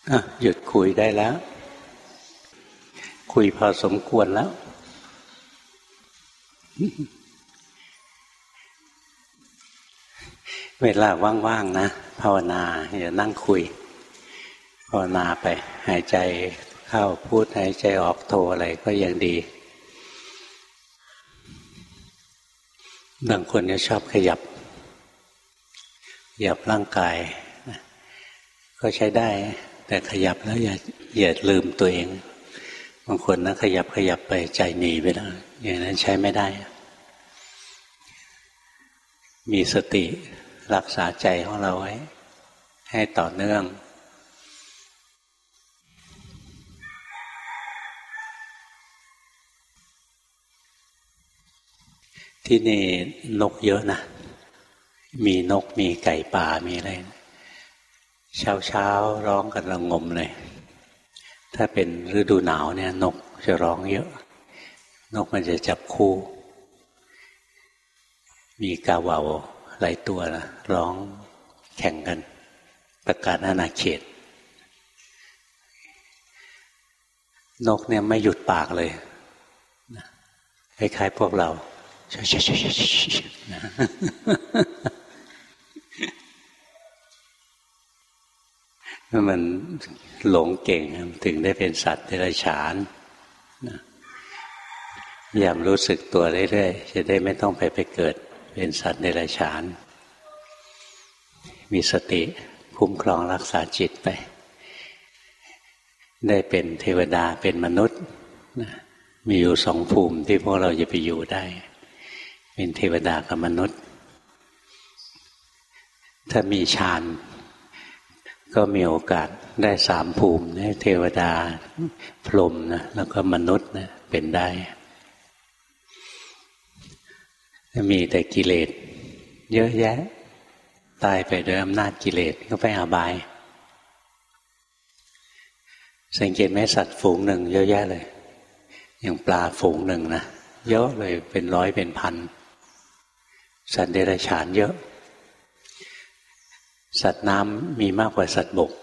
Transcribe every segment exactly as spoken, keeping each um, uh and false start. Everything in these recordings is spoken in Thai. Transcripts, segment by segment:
อ่ะหยุดคุยได้แล้ว คุยพอสมควรแล้ว เวลาว่างๆนะภาวนาอย่านั่งคุยภาวนาไปหายใจเข้าพูดหายใจออกโทอะไรก็ยังดีบางคนเนี่ยชอบขยับขยับร่างกายก็ใช้ได้แต่ขยับแล้วอย่าอย่าลืมตัวเองบางคนนะขยับขยับไปใจหนีไปแล้วอย่างนั้นใช้ไม่ได้มีสติรักษาใจของเราไว้ให้ต่อเนื่องที่นี่นกเยอะนะมีนกมีไก่ป่ามีอะไรเช้าเช้าร้องกันระงมเลยถ้าเป็นฤดูหนาวเนี่ยนกจะร้องเยอะนกมันจะจับคู่มีกาเหว่าหลายตัวนะร้องแข่งกันประกาศอาณาเขตนกเนี่ยไม่หยุดปากเลยคล้ายๆพวกเรามันหลงเก่งถึงได้เป็นสัตว์เดรัจฉานพยายามรู้สึกตัวเรื่อยๆจะได้ไม่ต้องไปไปเกิดเป็นสัตว์เดรัจฉานมีสติคุ้มครองรักษาจิตไปได้เป็นเทวดาเป็นมนุษย์มีอยู่สองภูมิที่พวกเราจะไปอยู่ได้เป็นเทวดากับมนุษย์ถ้ามีฌานก็มีโอกาสได้สามภูมิได้เทวดาพรหมนะแล้วก็มนุษย์นะเป็นได้ถ้ามีแต่กิเลสเยอะแยะตายไปด้วยอำนาจกิเลสก็ไปอบายสังเกตไหมสัตว์ฝูงหนึ่งเยอะแยะเลยอย่างปลาฝูงหนึ่งนะเยอะเลยเป็นร้อยเป็นพันสัตว์เดรัจฉานเยอะสัตว์น้ำมีมากกว่าสัตว์บก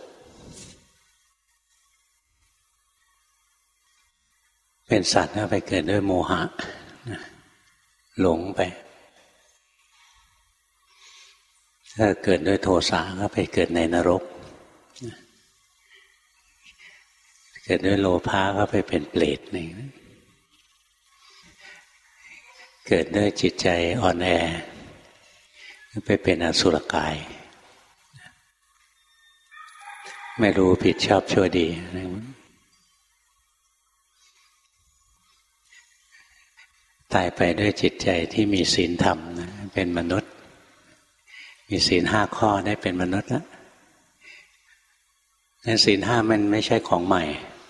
เป็นสัตว์ก็ไปเกิดด้วยโมหะหลงไปถ้าเกิดด้วยโทสะก็ไปเกิดในนรกเกิดด้วยโลภะก็ไปเป็นเปรตนี่เกิดด้วยจิตใจอ่อนแอก็ไปเป็นอสุรกายไม่รู้ผิดชอบชั่วดีตายไปด้วยจิตใจที่มีศีลธรรมนะเป็นมนุษย์มีศีลห้าข้อได้เป็นมนุษย์แล้วแต่ศีลห้ามันไม่ใช่ของใหม่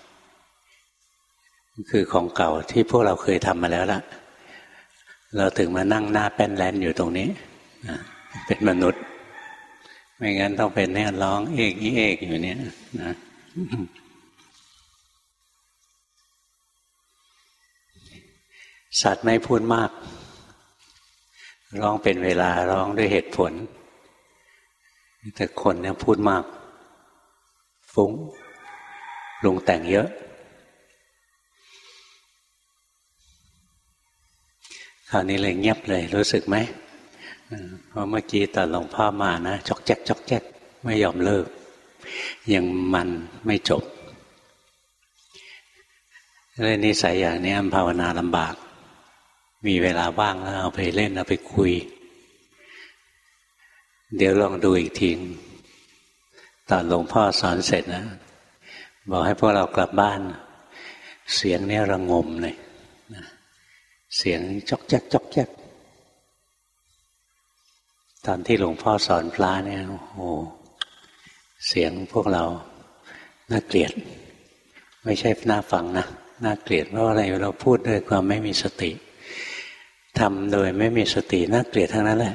คือของเก่าที่พวกเราเคยทำมาแล้วล่ะเราถึงมานั่งหน้าแป้นแลนอยู่ตรงนี้เป็นมนุษย์ไม่งั้นต้องเป็นแน่ร้องเอกอีเอกอยู่เนี่ยนะสัตว์ไม่พูดมากร้องเป็นเวลาร้องด้วยเหตุผลแต่คนเนี่ยพูดมากฟุ้งปรุงแต่งเยอะคราวนี้เลยเงียบเลยรู้สึกไหมเพราะเมื่อกี้ตอนหลวงพ่อมานะจอกแจ๊กจอกแจ๊กไม่ยอมเลิกยังมันไม่จบเรื่องนิสัยอย่างนี้ภาวนาลำบากมีเวลาว่างแล้วเอาไปเล่นเอาไปคุยเดี๋ยวลองดูอีกทีตอนหลวงพ่อสอนเสร็จนะบอกให้พวกเรากลับบ้านเสียงนี้ระงมเลยเสียงจอกแจ๊กจอกแจ๊กตอนที่หลวงพ่อสอนพระเนี่ยโอ้โหเสียงพวกเราน่าเกลียดไม่ใช่น่าฟังนะน่าเกลียดเพราะอะไรเราพูดด้วยความไม่มีสติทำโดยไม่มีสติน่าเกลียดทั้งนั้นแหละ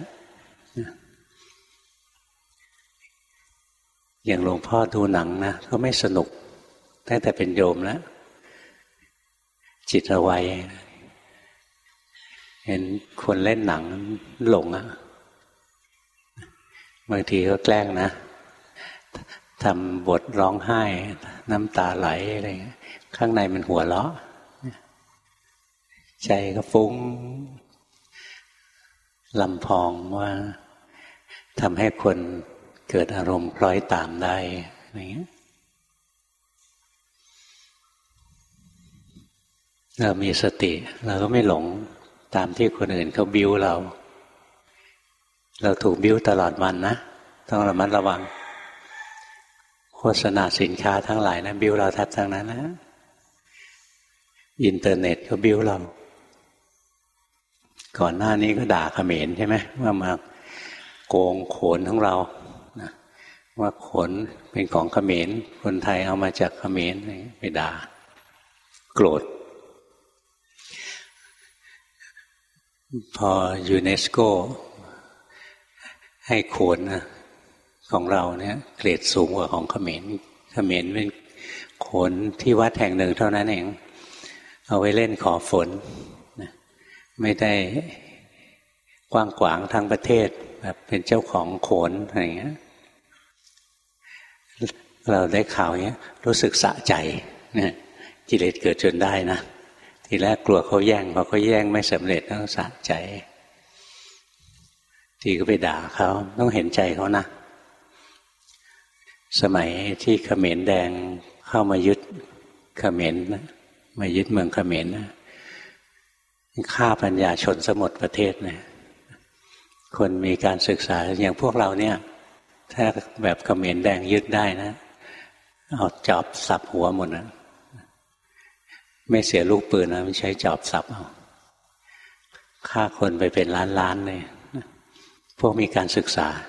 อย่างหลวงพ่อดูหนังนะก็ไม่สนุกตั้งแต่เป็นโยมแล้วจิตระไวเห็นคนเล่นหนังหลงอะบางทีก็แกล้งนะทำบทร้องไห้น้ำตาไหลอะไรเงี้ยข้างในมันหัวเราะใจก็ฟุ้งลำพองว่าทำให้คนเกิดอารมณ์คล้อยตามได้อะไรเงี้ยเรามีสติเราก็ไม่หลงตามที่คนอื่นเขาบิ้วเราเราถูกบิ้วตลอดวันนะต้องระมัดระวังโฆษณาสินค้าทั้งหลายนะบิ้วเราทัดทั้งนั้นนะอินเทอร์เน็ตก็บิ้วเราก่อนหน้านี้ก็ด่าเขมรใช่ไหมว่ามาโกงโขนของเรานะว่าโขนเป็นของเขมรคนไทยเอามาจากเขมรไปด่าโกรธพอยูเนสโกให้โขนนะของเราเนี่ยเกรดสูงกว่าของเขมรเขมรเป็นโขนที่วัดแห่งหนึ่งเท่านั้นเองเอาไว้เล่นขอฝนนะไม่ได้กว้างขวางทั้งประเทศแบบเป็นเจ้าของโขนอะไรอย่างเงี้ยเราได้ข่าวเงี้ยรู้สึกสะใจเนี่ยกิเลสเกิดจนได้นะทีแรกกลัวเขาแย่งพอเขาแย่งไม่สำเร็จต้องสะใจทีก็ไปด่าเขาต้องเห็นใจเขานะสมัยที่เขมรแดงเข้ามายึดเขมรนะมายึดเมืองเขมรนะฆ่าปัญญาชนสมดประเทศนะคนมีการศึกษาอย่างพวกเราเนี่ยถ้าแบบเขมรแดงยึดได้นะเอาจอบสับหัวหมดนะไม่เสียลูกปืนนะมันใช้จอบสับเอาฆ่าคนไปเป็นล้านๆเลยพวกมีการศึกษา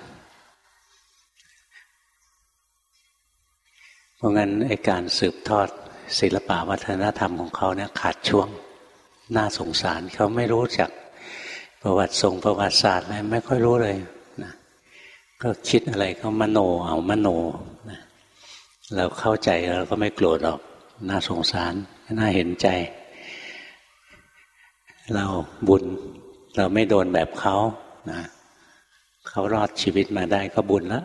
เพราะงั้นไอ้การสืบทอดศิลปะวัฒนธรรมของเขาเนี่ยขาดช่วงน่าสงสารเขาไม่รู้จักประวัติทรงประวัติศาสตร์อะไรไม่ค่อยรู้เลยนะก็คิดอะไรเขามโนเอามโนนะเราเข้าใจเราก็ไม่โกรธหรอกน่าสงสารน่าเห็นใจเราบุญเราไม่โดนแบบเขานะเขารอดชีวิตมาได้ก็บุญแล้ว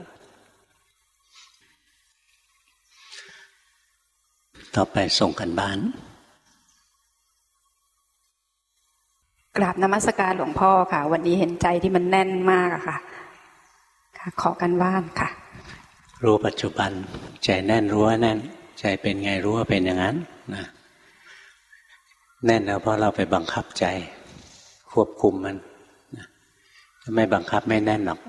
ต่อไปส่งกันบ้านกราบนมัสการหลวงพ่อค่ะวันนี้เห็นใจที่มันแน่นมากอะค่ะค่ะขอกันบ้านค่ะรู้ปัจจุบันใจแน่นรู้ว่าแน่นใจเป็นไงรู้ว่าเป็นอย่างนั้นนะแน่นแล้วเพราะเราไปบังคับใจควบคุมมันนะถ้าไม่บังคับไม่แน่นหรอก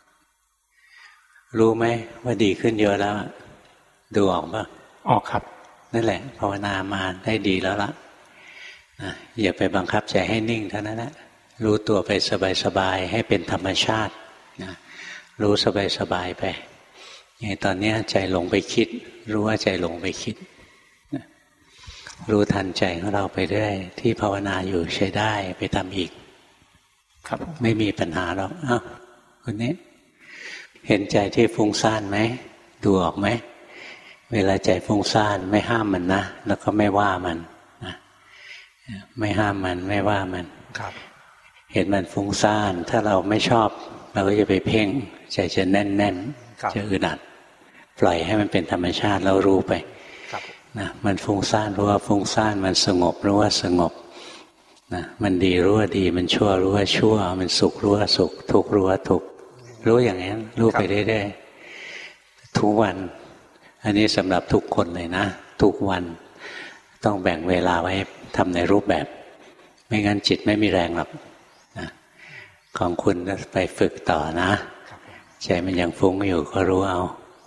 รู้ไหมว่าดีขึ้นเยอะแล้วดูออกปะออกครับนั่นแหละภาวนามาได้ดีแล้วล่ะนะอย่าไปบังคับใจให้นิ่งเท่านั้นแหละรู้ตัวไปสบายๆให้เป็นธรรมชาตินะรู้สบายๆไปอย่างตอนนี้ใจหลงไปคิดรู้ว่าใจหลงไปคิดนะรู้ทันใจของเราไปเรื่อยที่ภาวนาอยู่ใช้ได้ไปทำอีกครับไม่มีปัญหาหรอกอ้าวคนนี้เห็นใจที่ฟุ้งซ่านไหมดูออกไหมเวลาใจฟุ้งซ่านไม่ห้ามมันนะแล้วก็ไม่ว่ามันนะไม่ห้ามมันไม่ว่ามันครับเห็นมันฟุ้งซ่านถ้าเราไม่ชอบเราก็จะไปเพ่งใจจะแน่นแน่นจะอึดอัดปล่อยให้มันเป็นธรรมชาติแล้วรู้ไปนะมันฟุ้งซ่านรู้ว่าฟุ้งซ่านมันสงบรู้ว่าสงบนะมันดีรู้ว่าดีมันชั่วรู้ว่าชั่วมันสุขรู้ว่าสุขทุกข์รู้ว่าทุกข์รู้อย่างนี้รู้ไปเรื่อยๆทุกวันอันนี้สำหรับทุกคนเลยนะทุกวันต้องแบ่งเวลาไว้ทำในรูปแบบไม่งั้นจิตไม่มีแรงหรอกนะของคุณไปฝึกต่อนะใจมันยังฟุ้งอยู่ก็รู้เอา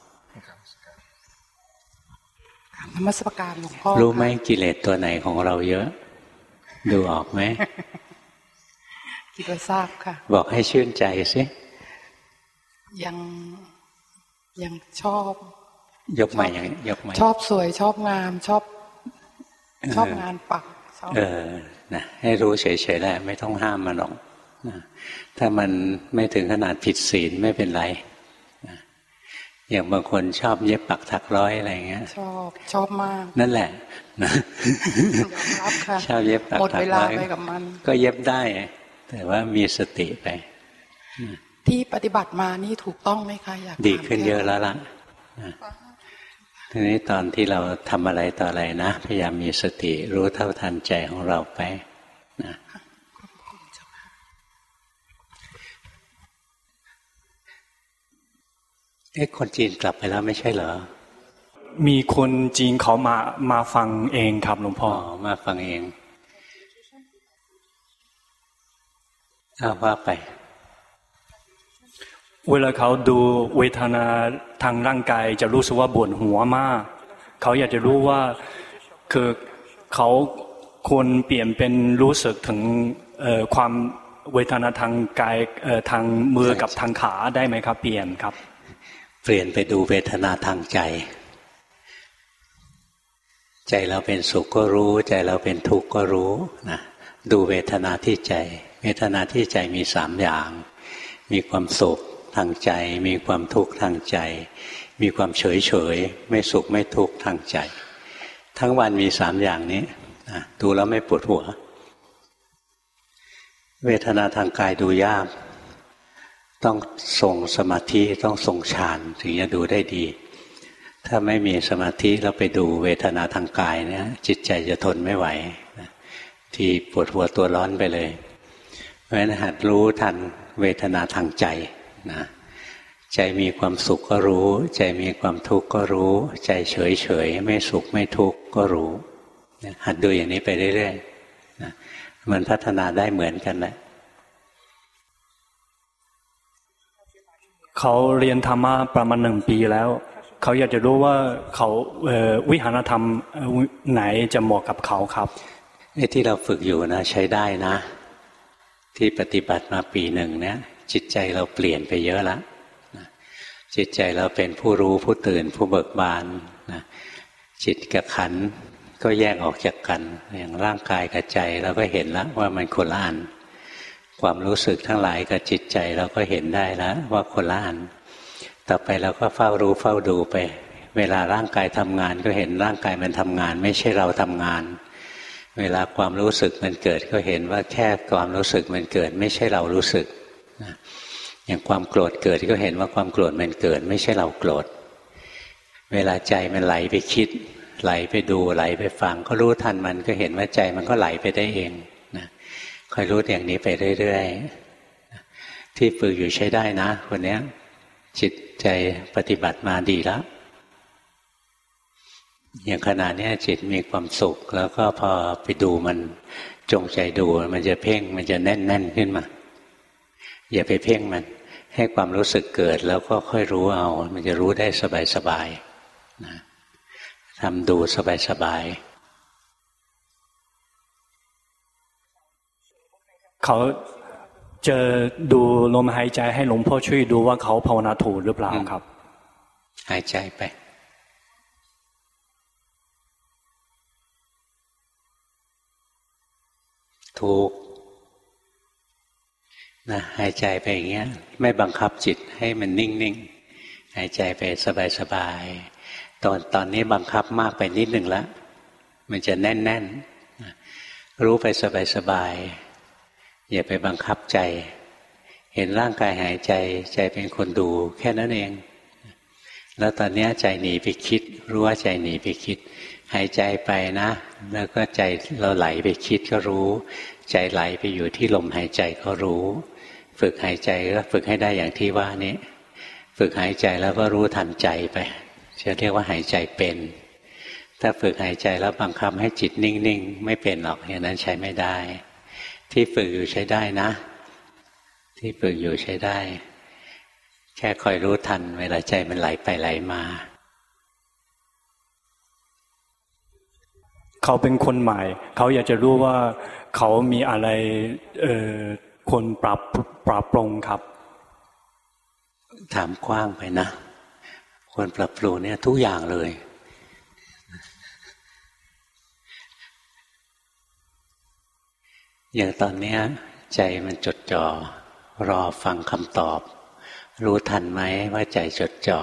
นมัสการหลวงพ่อรู้ไหมกิเลสตัวไหนของเราเยอะดูออกไหมคิดว่าทราบค่ะบอกให้ชื่นใจสิยังยังชอบยกใหม่อย่างยกใหม่ชอบสวยชอบงามชอบชอบงานปักเออนะให้รู้เฉยๆแหละไม่ต้องห้ามมันหรอกนะถ้ามันไม่ถึงขนาดผิดศีลไม่เป็นไรนะอย่างบางคนชอบเย็บปักถักร้อยอะไรเงี้ยชอบชอบมากนั่นแหละนะชอบเย็บปักถักร้อยก็เย็บได้แต่ว่ามีสติไปที่ปฏิบัติมานี่ถูกต้องไหมคะอยากดีขึ้นเยอะแล้วล่ะทีนี้ตอนที่เราทำอะไรต่ออะไรนะพยายามมีสติรู้เท่าทันใจของเราไปนะเอ๊ะคนจีนกลับไปแล้วไม่ใช่เหรอมีคนจีนเขามามาฟังเองครับหลวงพ่อมาฟังเองเอาว่าไปเวลาเขาดูเวทนาทางร่างกายจะรู้สึกว่าปวดหัวมากเขาอยากจะรู้ว่าคือเขาควรเปลี่ยนเป็นรู้สึกถึงความเวทนาทางกายทางมือกับทางขาได้ไหมครับเปลี่ยนครับเปลี่ยนไปดูเวทนาทางใจใจเราเป็นสุขก็รู้ใจเราเป็นทุกข์ก็รู้นะดูเวทนาที่ใจเวทนาที่ใจมีสามอย่างมีความสุขทางใจมีความทุกข์ทางใจมีความเฉยเฉยไม่สุขไม่ทุกข์ทางใจทั้งวันมีสามอย่างนี้นะดูแล้วไม่ปวดหัวเวทนาทางกายดูยากต้องทรงสมาธิต้องทรงฌานถึงจะดูได้ดีถ้าไม่มีสมาธิแล้วไปดูเวทนาทางกายเนี่ยจิตใจจะทนไม่ไหวที่ปวดหัวตัวร้อนไปเลยเพราะฉะนั้นหัดรู้ทันเวทนาทางใจนะใจมีความสุขก็รู้ใจมีความทุกข์ก็รู้ใจเฉยเฉยไม่สุขไม่ทุกข์ก็รู้หัดดูอย่างนี้ไปเรื่อยๆนะมันพัฒนาได้เหมือนกันแหละเขาเรียนธรรมะประมาณหนึ่งปีแล้วเขาอยากจะรู้ว่าเขาวิหารธรรมไหนจะเหมาะกับเขาครับไอ้ที่เราฝึกอยู่นะใช้ได้นะที่ปฏิบัติมาปีหนึ่งเนี่ยจิตใจเราเปลี่ยนไปเยอะแล้วจิตใจเราเป็นผู้รู้ผู้ตื่นผู้เบิกบานนะจิตกับขันธ์ก็แยกออกจากกันอย่างร่างกายกับใจเราก็เห็นแล้วว่ามันคนละอันความรู้สึกทั้งหลายกับจิตใจเราก็เห็นได้แล้วว่าคนละอันต่อไปเราก็เฝ้ารู้เฝ้าดูไปเวลาร่างกายทำงานก็เห็นร่างกายมันทำงานไม่ใช่เราทำงานเวลาความรู้สึกมันเกิดก็เห็นว่าแค่ความรู้สึกมันเกิดไม่ใช่เรารู้สึกนะอย่างความโกรธเกิดก็เห็นว่าความโกรธมันเกิดไม่ใช่เราโกรธเวลาใจมันไหลไปคิดไหลไปดูไหลไปฟังก็รู้ทันมันก็เห็นว่าใจมันก็ไหลไปได้เองนะคอยรู้อย่างนี้ไปเรื่อยๆที่ฝึกอยู่ใช้ได้นะคนนี้จิตใจปฏิบัติมาดีแล้วอย่างขณะนี้จิตมีความสุขแล้วก็พอไปดูมันจงใจดูมันจะเพ่งมันจะแน่นๆขึ้นมาอย่าไปเพ่งมันให้ความรู้สึกเกิดแล้วก็ค่อยรู้เอามันจะรู้ได้สบายๆนะทำดูสบายๆเขาจะดูลมหายใจให้หลวงพ่อช่วยดูว่าเขาภาวนาถูกหรือเปล่าครับหายใจไปถูกนะหายใจไปอย่างเงี้ยไม่บังคับจิตให้มันนิ่งๆหายใจไปสบายๆตอนตอนนี้บังคับมากไปนิดหนึ่งแล้วมันจะแน่นๆรู้ไปสบายๆอย่าไปบังคับใจเห็นร่างกายหายใจใจเป็นคนดูแค่นั้นเองแล้วตอนนี้ใจหนีไปคิดรู้ว่าใจหนีไปคิดหายใจไปนะแล้วก็ใจเราไหลไปคิดก็รู้ใจไหลไปอยู่ที่ลมหายใจก็รู้ฝึกหายใจก็ฝึกให้ได้อย่างที่ว่านี้ฝึกหายใจแล้วก็รู้ทันใจไปจะเรียกว่าหายใจเป็นถ้าฝึกหายใจแล้วบังคับให้จิตนิ่งๆไม่เป็นหรอกอย่างนั้นใช้ไม่ได้ที่ฝึกอยู่ใช้ได้นะที่ฝึกอยู่ใช้ได้แค่คอยรู้ทันเวลาใจมันไหลไปไหลมาเขาเป็นคนใหม่เขาอยากจะรู้ว่าเขามีอะไรเอ่อควรปรับปรับปรุงครับถามกว้างไปนะควรปรับปรุงเนี่ยทุกอย่างเลยอย่างตอนนี้ใจมันจดจ่อรอฟังคำตอบรู้ทันไหมว่าใจจดจ่อ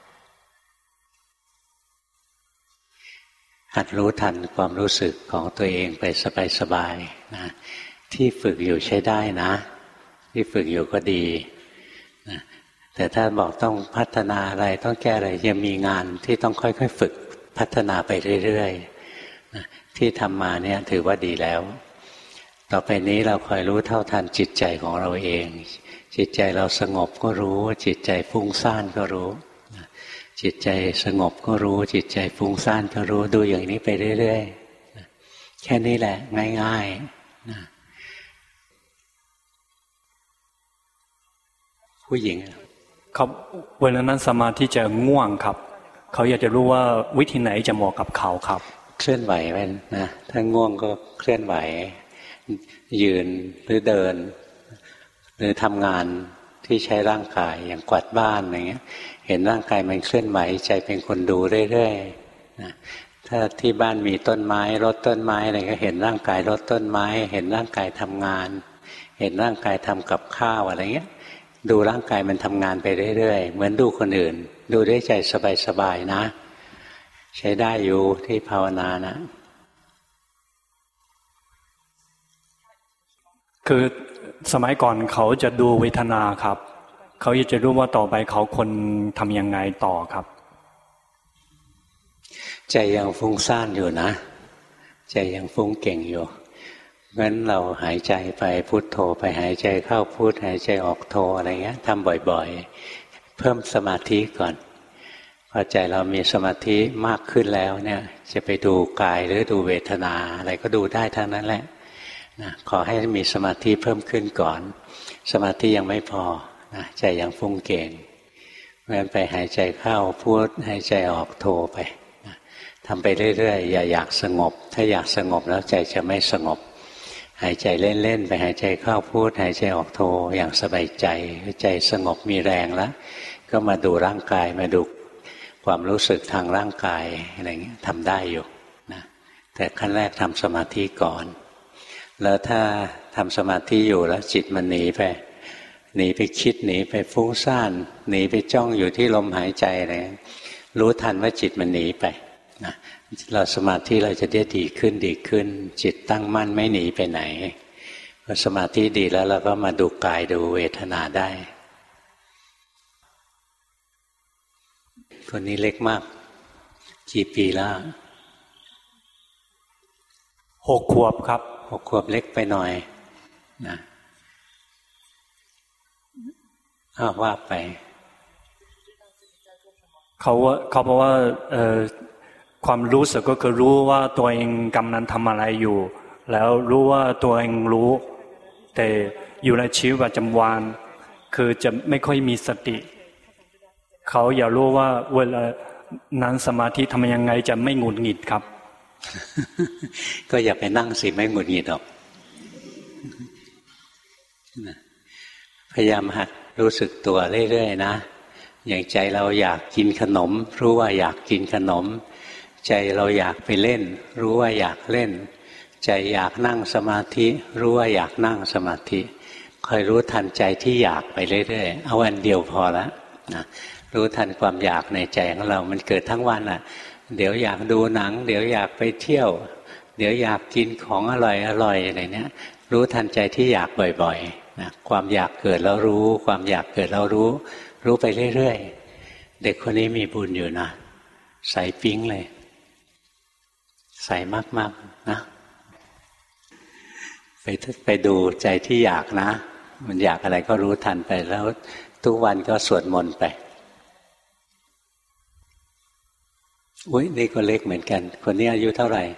หัดรู้ทันความรู้สึกของตัวเองไปสบายๆนะที่ฝึกอยู่ใช้ได้นะที่ฝึกอยู่ก็ดีนะแต่ถ้าบอกต้องพัฒนาอะไรต้องแก้อะไรยังมีงานที่ต้องค่อยๆฝึกพัฒนาไปเรื่อยๆที่ทำมาเนี่ยถือว่าดีแล้วต่อไปนี้เราคอยรู้เท่าทันจิตใจของเราเองจิตใจเราสงบก็รู้จิตใจฟุ้งซ่านก็รู้จิตใจสงบก็รู้จิตใจฟุ้งซ่านก็รู้ดูอย่างนี้ไปเรื่อยๆแค่นี้แหละง่ายๆนะผู้หญิงครับเวลานั้นสมาธิจะง่วงครับเขาอยากจะรู้ว่าวิธีไหนจะเหมาะกับเขาครับเคลื่อนไหวไว้นะถ้าง่วงก็เคลื่อนไหวยืนหรือเดินหรือทำงานที่ใช้ร่างกายอย่างกวาดบ้านอะไรเงี้ยเห็นร่างกายมันเคลื่อนไหวใจเป็นคนดูเรื่อยๆนะถ้าที่บ้านมีต้นไม้รดต้นไม้อะไรก็เห็นร่างกายรดต้นไม้เห็นร่างกายทำงานเห็นร่างกายทำกับข้าวอะไรเงี้ยดูร่างกายมันทำงานไปเรื่อยๆเหมือนดูคนอื่นดูด้วยใจสบายๆนะใช้ได้อยู่ที่ภาวนานะคือสมัยก่อนเขาจะดูเวทนาครับเขาอยากจะรู้ว่าต่อไปเขาควรทำยังไงต่อครับใจยังฟุ้งซ่านอยู่นะใจยังฟุ้งเก่งอยู่งั้นเราหายใจไปพุทโธไปหายใจเข้าพุทหายใจออกโธอะไรเงี้ยทำบ่อยๆเพิ่มสมาธิก่อนพอใจเรามีสมาธิมากขึ้นแล้วเนี่ยจะไปดูกายหรือดูเวทนาอะไรก็ดูได้ทั้งนั้นแหละนะขอให้มีสมาธิเพิ่มขึ้นก่อนสมาธิยังไม่พอนะใจยังฟุ้งเก่งเพราะฉะนั้นไปหายใจเข้าพุทหายใจออกโธไปนะทำไปเรื่อยๆอย่าอยากสงบถ้าอยากสงบแล้วใจจะไม่สงบหายใจเล่นๆไปหายใจเข้าพุทหายใจออกโธอย่างสบายใจใจสงบมีแรงแล้วก็มาดูร่างกายมาดูความรู้สึกทางร่างกายอะไรเงี้ยทำได้อยู่นะแต่ขั้นแรกทำสมาธิก่อนแล้วถ้าทำสมาธิอยู่แล้วจิตมันหนีไปหนีไปคิดหนีไปฟุ้งซ่านหนีไปจ้องอยู่ที่ลมหายใจอะไรรู้ทันว่าจิตมันหนีไปนะเราสมาธิเราจะได้ดีขึ้นดีขึ้นจิตตั้งมั่นไม่หนีไปไหนพอสมาธิดีแล้วเราก็มาดูกายดูเวทนาได้คนนี้เล็กมากกี่ปีแล้วหกขวบครับหกขวบเล็กไปหน่อยนะอ้าวว่าไปเขาว่าเขาบอกว่าเอ่อความรู้สึกก็คือรู้ว่าตัวเองกำลังทำอะไรอยู่แล้วรู้ว่าตัวเองรู้แต่อยู่ในชีวิตประจำวันคือจะไม่ค่อยมีสติเขาอยากรู้ว่าเวลานั่งสมาธิทำยังไงจะไม่หงุดหงิดครับก็อย่าไปนั่งสิไม่หงุดหงิดหรอกพยายามหัดรู้สึกตัวเรื่อยๆนะอย่างใจเราอยากกินขนมรู้ว่าอยากกินขนมใจเราอยากไปเล่นรู้ว่าอยากเล่นใจอยากนั่งสมาธิรู้ว่าอยากนั่งสมาธิคอยรู้ทันใจที่อยากไปเรื่อยๆเอาอันเดียวพอละนะรู้ทันความอยากในใจของเรามันเกิดทั้งวันอ่ะเดี๋ยวอยากดูหนังเดี๋ยวอยากไปเที่ยวเดี๋ยวอยากกินของอร่อยอร่อยอะไรเนี้ยรู้ทันใจที่อยากบ่อยๆนะความอยากเกิดแล้วรู้ความอยากเกิดแล้วรู้รู้ไปเรื่อยๆเด็กคนนี้มีบุญอยู่นะใสปิ๊งเลยใสมากๆนะไปไปดูใจที่อยากนะมันอยากอะไรก็รู้ทันไปแล้วทุกวันก็สวดมนต์ไปอุ้ยนี่ก็เล็กเหมือนกันคนนี้อายุเท่าไหร่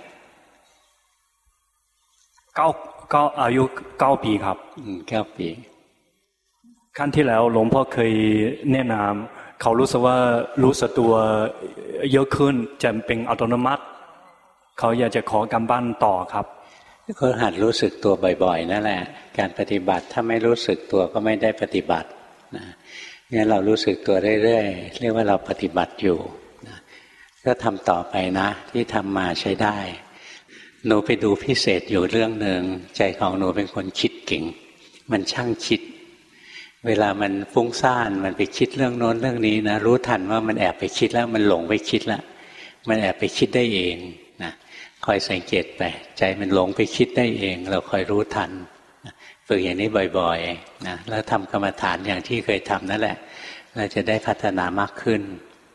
เก้าเก้าอายุเก้าปีครับอืมเก้าปีครั้งที่แล้วหลวงพ่อเคยแนะนำเขารู้สึกว่ารู้สึกตัวเยอะขึ้นจะเป็นอัตโนมัติเขาอยากจะขอกำบ้านต่อครับก็หัดรู้สึกตัวบ่อยๆนั่นแหละการปฏิบัติถ้าไม่รู้สึกตัวก็ไม่ได้ปฏิบัตินะงั้นเรารู้สึกตัวเรื่อยๆเรียกว่าเราปฏิบัติอยู่นะก็ทำต่อไปนะที่ทำมาใช้ได้หนูไปดูพิเศษอยู่เรื่องหนึ่งใจของหนูเป็นคนคิดเก่งมันช่างคิดเวลามันฟุ้งซ่านมันไปคิดเรื่องโน้นเรื่องนี้นะรู้ทันว่ามันแอบไปคิดแล้วมันหลงไปคิดแล้วมันแอบไปคิดได้เองนะคอยสังเกตไปใจมันหลงไปคิดได้เองเราคอยรู้ทันฝึกอย่างนี้บ่อยๆนะแล้วทำกรรมฐานอย่างที่เคยทำนั่นแหละเราจะได้พัฒนามากขึ้น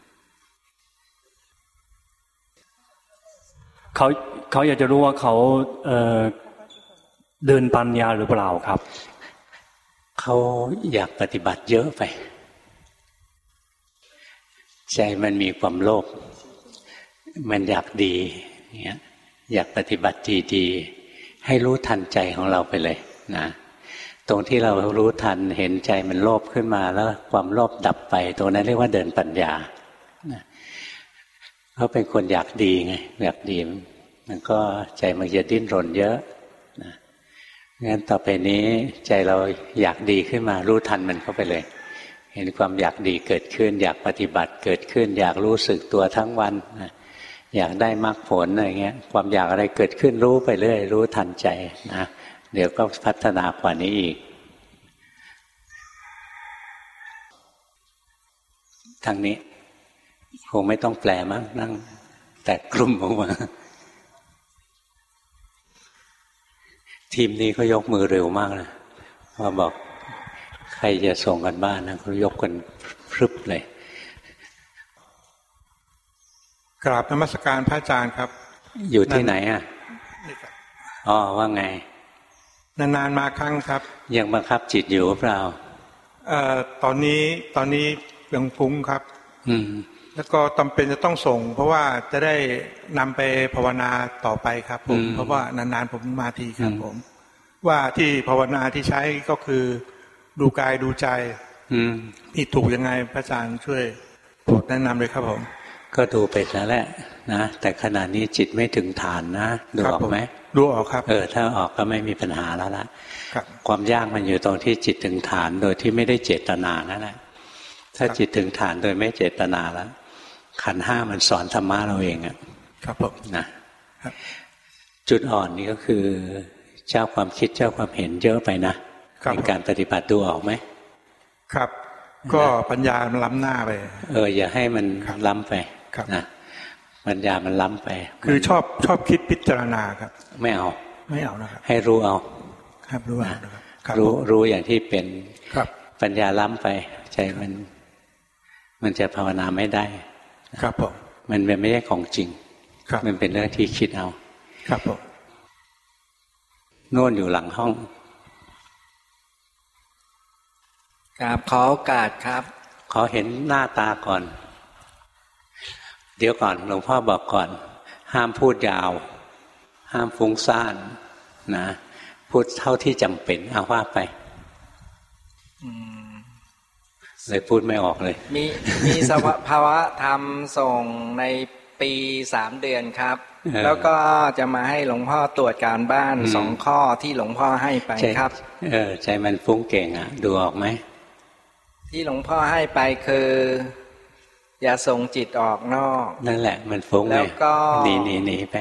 เขาเขาอยากจะรู้ว่าเขาเอ่อเดินปัญญาหรือเปล่าครับเขาอยากปฏิบัติเยอะไปใจมันมีความโลภมันอยากดีเนี่ยอยากปฏิบัติดีๆให้รู้ทันใจของเราไปเลยนะตรงที่เรารู้ทันเห็นใจมันโลภขึ้นมาแล้วความโลภดับไปตรงนั้นเรียกว่าเดินปัญญาเขาเป็นคนอยากดีไงอยากดีมันก็ใจมันจะดิ้นรนเยอะนะงั้นต่อไปนี้ใจเราอยากดีขึ้นมารู้ทันมันเข้าไปเลยเห็นความอยากดีเกิดขึ้นอยากปฏิบัติเกิดขึ้นอยากรู้สึกตัวทั้งวันนะอยากได้มรรคผลอะไรเงี้ยความอยากอะไรเกิดขึ้นรู้ไปเรื่อยรู้ทันใจนะเดี๋ยวก็พัฒนากว่านี้อีกทางนี้คงไม่ต้องแปลมั้งนั่งแตกกลุ่มออกมาทีมนี้เขายกมือเร็วมากเลยว่าบอกใครจะส่งกันบ้านนะเขายกกันพรึบเลยกราบนมัสการพระอาจารย์ครับอยู่ที่ไหนอ่ะอ๋อว่าไงนานๆมาครั้งครับยังบังคับจิตอยู่หรือเปล่าเอ่อตอนนี้ตอนนี้ยังฟุ้งครับอืมแล้วก็จำเป็นจะต้องส่งเพราะว่าจะได้นำไปภาวนาต่อไปครับผมเพราะว่านานๆผมมาทีครับผมว่าที่ภาวนาที่ใช้ก็คือดูกายดูใจนี่ถูกยังไงพระอาจารย์ช่วยโปรดแนะนำเลยครับผมก็ดูไปแล้วแหละนะแต่ขณะนี้จิตไม่ถึงฐานนะดูออกไหมดูออกครับเออถ้าออกก็ไม่มีปัญหาแล้วละความยากมันอยู่ตรงที่จิตถึงฐานโดยที่ไม่ได้เจตนานั่นแหละถ้าจิตถึงฐานโดยไม่เจตนาแล้วขันธ์ห้ามันสอนธรรมะเราเองอ่ะครับผมนะจุดอ่อนนี่ก็คือเจ้าความคิดเจ้าความเห็นเยอะไปนะในการปฏิบัติดูออกไหมครับก็ปัญญามันล้ำหน้าไปเอออย่าให้มันล้ำไปนะปัญญามันล้ำไปคือชอบชอบคิดพิจารณาครับไม่เอาไม่เอานะครับให้รู้เอาครับรู้เอานะครับรู้รู้อย่างที่เป็นครับปัญญาล้ำไปใจมันมันจะภาวนาไม่ได้ครับผมมันเป็นไม่ใช่ของจริงมันเป็นเรื่องที่คิดเอาครับผมโน่นอยู่หลังห้องครับขอโอกาสครับขอเห็นหน้าตาก่อนเดี๋ยวก่อนหลวงพ่อบอกก่อนห้ามพูดยาวห้ามฟุ้งซ่านนะพูดเท่าที่จำเป็นเอาว่าไปเลยพูดไม่ออกเลยมีมีสภาวะธรรมส่งในปีสามเดือนครับแล้วก็จะมาให้หลวงพ่อตรวจการบ้านสองข้อที่หลวงพ่อให้ไปครับเออใจมันฟุ้งเก่งอ่ะดูออกไหมที่หลวงพ่อให้ไปคืออย่าส่งจิตออกนอกนั่นแหละมันฟุ้งแล้วก็หนีหนีหนีไป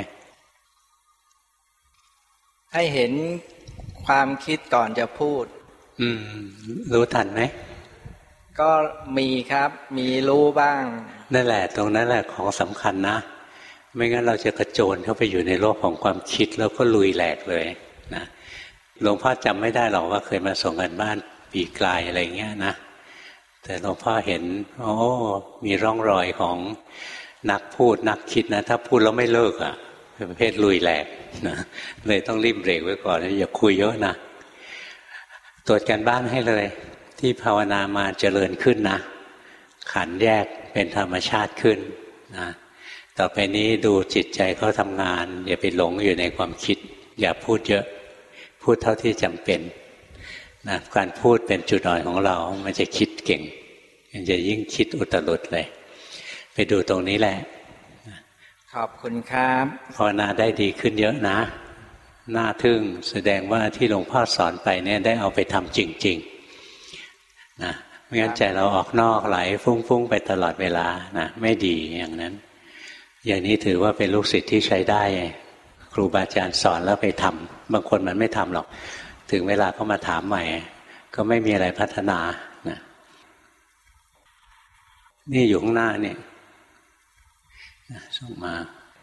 ให้เห็นความคิดก่อนจะพูดอืมรู้ทันไหมก็มีครับมีรู้บ้างนั่นแหละตรงนั้นแหละของสำคัญนะไม่งั้นเราจะกระโจนเข้าไปอยู่ในโลกของความคิดแล้วก็ลุยแหลกเลยนะหลวงพ่อจำไม่ได้หรอกว่าเคยมาส่งกันบ้านปีกลายอะไรเงี้ยนะแต่หลวงพ่อเห็นโอ้มีร่องรอยของนักพูดนักคิดนะถ้าพูดแล้วไม่เลิกอ่ะเป็นประเภทลุยแหลกนะเลยต้องรีบเบรกไว้ก่อนอย่าคุยเยอะนะตรวจการบ้านให้เลยที่ภาวนามาเจริญขึ้นนะขันธ์แยกเป็นธรรมชาติขึ้นนะต่อไปนี้ดูจิตใจเขาทำงานอย่าไปหลงอยู่ในความคิดอย่าพูดเยอะพูดเท่าที่จำเป็นนะการพูดเป็นจุดอ่อนของเรามันจะคิดเก่งมันจะยิ่งคิดอุตรุดเลยไปดูตรงนี้แหละขอบคุณครับภาวนาได้ดีขึ้นเยอะนะน่าทึ่งแสดงว่าที่หลวงพ่อสอนไปเนี่ยได้เอาไปทำจริงๆนะไม่งั้นใจเราออกนอกไหลฟุ้งๆไปตลอดเวลานะไม่ดีอย่างนั้นอย่างนี้ถือว่าเป็นลูกศิษย์ที่ใช้ได้ครูบาอาจารย์สอนแล้วไปทำบางคนมันไม่ทำหรอกถึงเวลาก็มาถามใหม่ก็ไม่มีอะไรพัฒนานะนี่อยู่ข้างหน้าเนี่ยส่งมา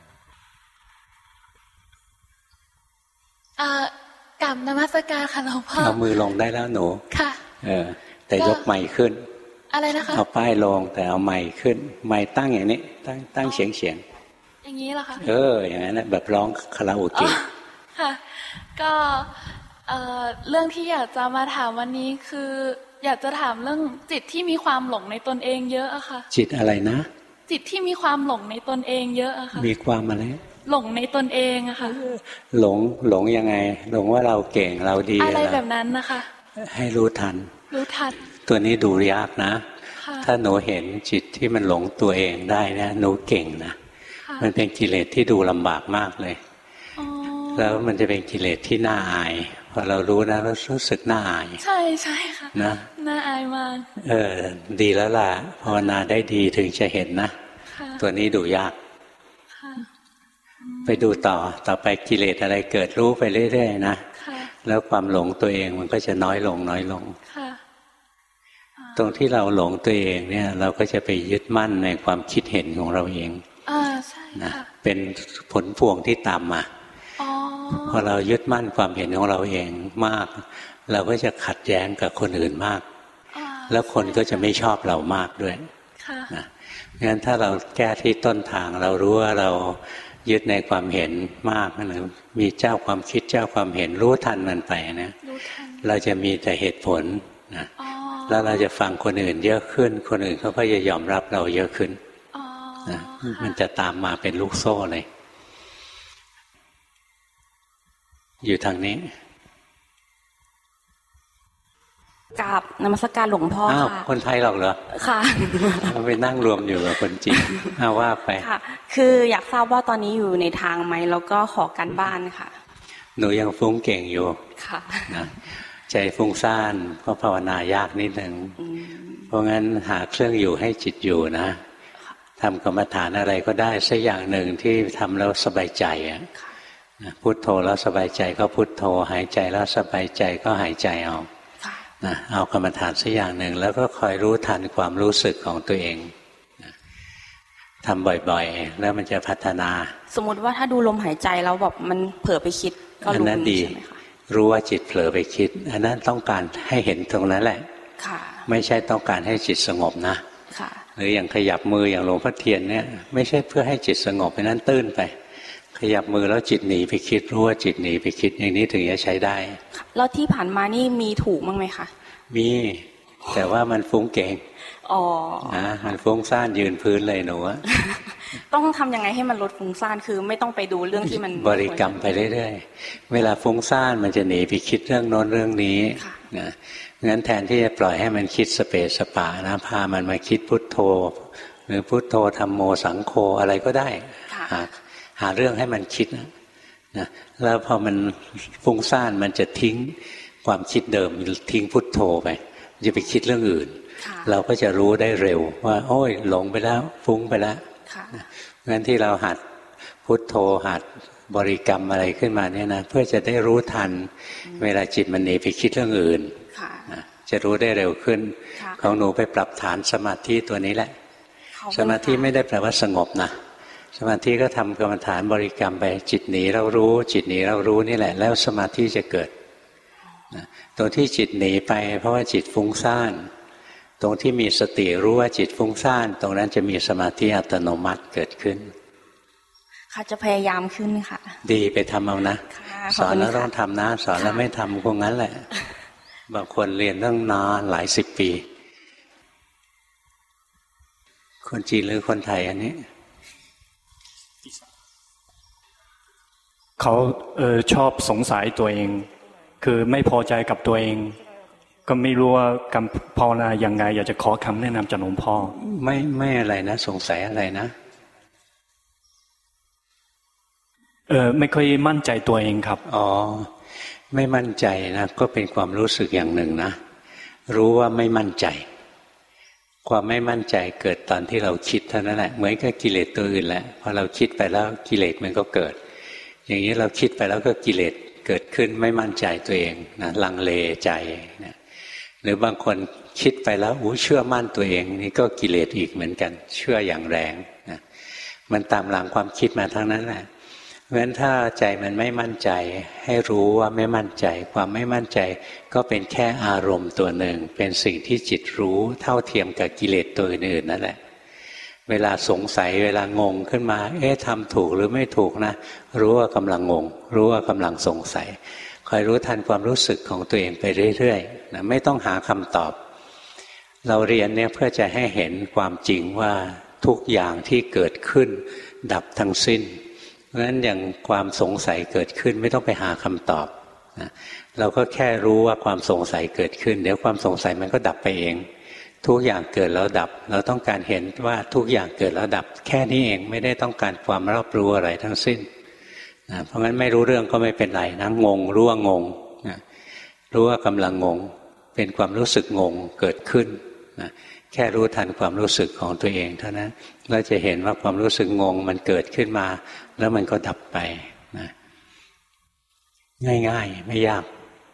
เอ่อกราบนมัสการค่ะหลวงพ่อเอามือลงได้แล้วหนูค่ะเออแต่ยกไมค์ขึ้นอะไรนะคะเอาป้ายลงแต่เอาไมค์ขึ้นไมค์ตั้งอย่างนี้ตั้งตั้งเฉียงเฉียงอย่างนี้เหรอคะเอออย่างนั้นนะแบบร้องคาราโอเกะค่ะก็เอ่อเรื่องที่อยากจะมาถามวันนี้คืออยากจะถามเรื่องจิตที่มีความหลงในตนเองเยอะอะค่ะจิตอะไรนะจิตที่มีความหลงในตนเองเยอะอะค่ะมีความอะไรหลงในตนเองอะค่ะหลงหลงยังไงหลงว่าเราเก่งเราดีอะไรแบบนั้นนะคะให้รู้ทันรู้ทันตัวนี้ดูยากนะถ้าหนูเห็นจิตที่มันหลงตัวเองได้นะหนูเก่งนะมันเป็นกิเลสที่ดูลำบากมากเลยแล้วมันจะเป็นกิเลสที่น่าอายพอเรารู้นะเรารู้สึกน่าอายใช่ใช่ค่ะนะน่าอายมากเออดีแล้วล่ะภาวนาได้ดีถึงจะเห็นนะตัวนี้ดูยากไปดูต่อต่อไปกิเลสอะไรเกิดรู้ไปเรื่อยๆนะแล้วความหลงตัวเองมันก็จะน้อยลงน้อยลงตรงที่เราหลงตัวเองเนี่ยเราก็จะไปยึดมั่นในความคิดเห็นของเราเองนะเป็นผลพวงที่ตามมาพอเรายึดมั่นความเห็นของเราเองมากเราก็จะขัดแย้งกับคนอื่นมากแล้วคนก็จะไม่ชอบเรามากด้วยนะงั้นถ้าเราแก้ที่ต้นทางเรารู้ว่าเรายึดในความเห็นมากนะมีเจ้าความคิดเจ้าความเห็นรู้ทันมันไปนะเราจะมีแต่เหตุผลนะแล้วเราจะฟังคนอื่นเยอะขึ้นคนอื่นเขาก็จะยอมรับเราเยอะขึ้นนะมันจะตามมาเป็นลูกโซ่เลยอยู่ทางนี้กราบนมัสการหลวงพ่อค่ะคนไทยหรอกเหรอค่ะไปนั่งรวมอยู่กับคนจีนเอาว่าไปค่ะคืออยากทราบว่าตอนนี้อยู่ในทางไหมแล้วก็ขอการบ้านค่ะหนูยังฟุ้งเก่งอยู่ค่ะนะใจฟุ้งซ่านเพราะภาวนายากนิดนึงเพราะงั้นหาเครื่องอยู่ให้จิตอยู่นะทำกรรมฐานอะไรก็ได้สักอย่างหนึ่งที่ทำแล้วสบายใจอ่ะพุทโธแล้วสบายใจก็พุทโธหายใจแล้วสบายใจก็หายใจเอานะเอากรรมฐานสักอย่างหนึ่งแล้วก็คอยรู้ทันความรู้สึกของตัวเองทำบ่อยๆแล้วมันจะพัฒนาสมมติว่าถ้าดูลมหายใจแล้วแบบมันเผลอไปคิดก็รู้ใช่ไหมคะรู้ว่าจิตเผลอไปคิดอันนั้นต้องการให้เห็นตรงนั้นแหละไม่ใช่ต้องการให้จิตสงบนะหรืออย่างขยับมืออย่างหลวงพ่อเทียนเนี่ยไม่ใช่เพื่อให้จิตสงบเพราะนั้นตื้นไปขยับมือแล้วจิตหนีไปคิดรู้ว่าจิตหนีไปคิดอย่างนี้ถึงจะใช้ได้แล้วที่ผ่านมานี่มีถูกมั้งไหมคะมีแต่ว่ามันฟุ้งเก่งอ๋อนะมันฟุ้งซ่านยืนพื้นเลยหนูต้องทำยังไงให้มันลดฟุ้งซ่านคือไม่ต้องไปดูเรื่องที่มันบริกรรมไปเรื่อยๆเวลาฟุ้งซ่านมันจะหนีไปคิดเรื่องโน้นเรื่องนี้นะงั้นแทนที่จะปล่อยให้มันคิดสเปสสปะนะพามันมาคิดพุทโธหรือพุทโธธัมโมสังโฆอะไรก็ได้หาหาเรื่องให้มันคิดนะนะแล้วพอมันฟุ้งซ่านมันจะทิ้งความคิดเดิมทิ้งพุทโธไปจะไปคิดเรื่องอื่นเราก็จะรู้ได้เร็วว่าโอ้ยหลงไปแล้วฟุ้งไปแล้วงั้นที่เราหัดพุทโธหัดบริกรรมอะไรขึ้นมาเนี่ยนะเพื่อจะได้รู้ทันเวลาจิตมันหนีไปคิดเรื่องอื่นจะรู้ได้เร็วขึ้นของหนูไปปรับฐานสมาธิตัวนี้แหละสมาธิไม่ได้แปลว่าสงบนะสมาธิก็ทำกรรมฐานบริกรรมไปจิตหนีเรารู้จิตหนีเรารู้นี่แหละแล้วสมาธิจะเกิดตรงที่จิตหนีไปเพราะว่าจิตฟุ้งซ่านตรงที่มีสติรู้ว่าจิตฟุ้งซ่านตรงนั้นจะมีสมาธิอัตโนมัติเกิดขึ้นค่ะจะพยายามขึ้นค่ะดีไปทำเอานะสอนแล้วต้องทำนะสอนแล้วไม่ทำคงงั้นแหละบางคนเรียนตั้งนานหลายสิบปีคนจีนหรือคนไทยอันนี้เขาเออชอบสงสัยตัวเองคือไม่พอใจกับตัวเองก็ไม่รู้ว่าการภาวนายังไงอยากจะขอคำแนะนำจากหลวงพ่อไม่ไม่อะไรนะสงสัยอะไรนะเออไม่ค่อยมั่นใจตัวเองครับอ๋อไม่มั่นใจนะก็เป็นความรู้สึกอย่างหนึ่งนะรู้ว่าไม่มั่นใจความไม่มั่นใจเกิดตอนที่เราคิดเท่านั้นแหละเหมือนกับกิเลสตัวอื่นแหละพอเราคิดไปแล้วกิเลสมันก็เกิดอย่างนี้เราคิดไปแล้วก็กิเลสเกิดขึ้นไม่มั่นใจตัวเองนะลังเลใจนะหรือบางคนคิดไปแล้วอู้เชื่อมั่นตัวเองนี่ก็กิเลสอีกเหมือนกันเชื่ออย่างแรงนะมันตามหลังความคิดมาทั้งนั้นแหละราะฉะนั้นถ้าใจมันไม่มั่นใจให้รู้ว่าไม่มั่นใจความไม่มั่นใจก็เป็นแค่อารมณ์ตัวหนึ่งเป็นสิ่งที่จิตรู้เท่าเทียมกับกิเลสตัวอื่นๆนั่นแหละเวลาสงสัยเวลางงขึ้นมาเอ๊ะทำถูกหรือไม่ถูกนะรู้ว่ากำลังงงรู้ว่ากำลังสงสัยคอยรู้ทันความรู้สึกของตัวเองไปเรื่อยๆนะไม่ต้องหาคำตอบเราเรียนเนี่ยเพื่อจะให้เห็นความจริงว่าทุกอย่างที่เกิดขึ้นดับทั้งสิ้นเพราะฉะนั้นอย่างความสงสัยเกิดขึ้นไม่ต้องไปหาคำตอบนะเราก็แค่รู้ว่าความสงสัยเกิดขึ้นเดี๋ยวความสงสัยมันก็ดับไปเองทุกอย่างเกิดแล้วดับเราต้องการเห็นว่าทุกอย่างเกิดแล้วดับแค่นี้เองไม่ได้ต้องการความรอบรู้อะไรทั้งสิ้นนะเพราะงั้นไม่รู้เรื่องก็ไม่เป็นไรนะงงรู้ว่างงนะรู้ว่ากำลังงงเป็นความรู้สึกงงเกิดขึ้นนะแค่รู้ทันความรู้สึกของตัวเองเท่านั้นเราจะเห็นว่าความรู้สึกงงมันเกิดขึ้นมาแล้วมันก็ดับไปนะง่ายๆไม่ยาก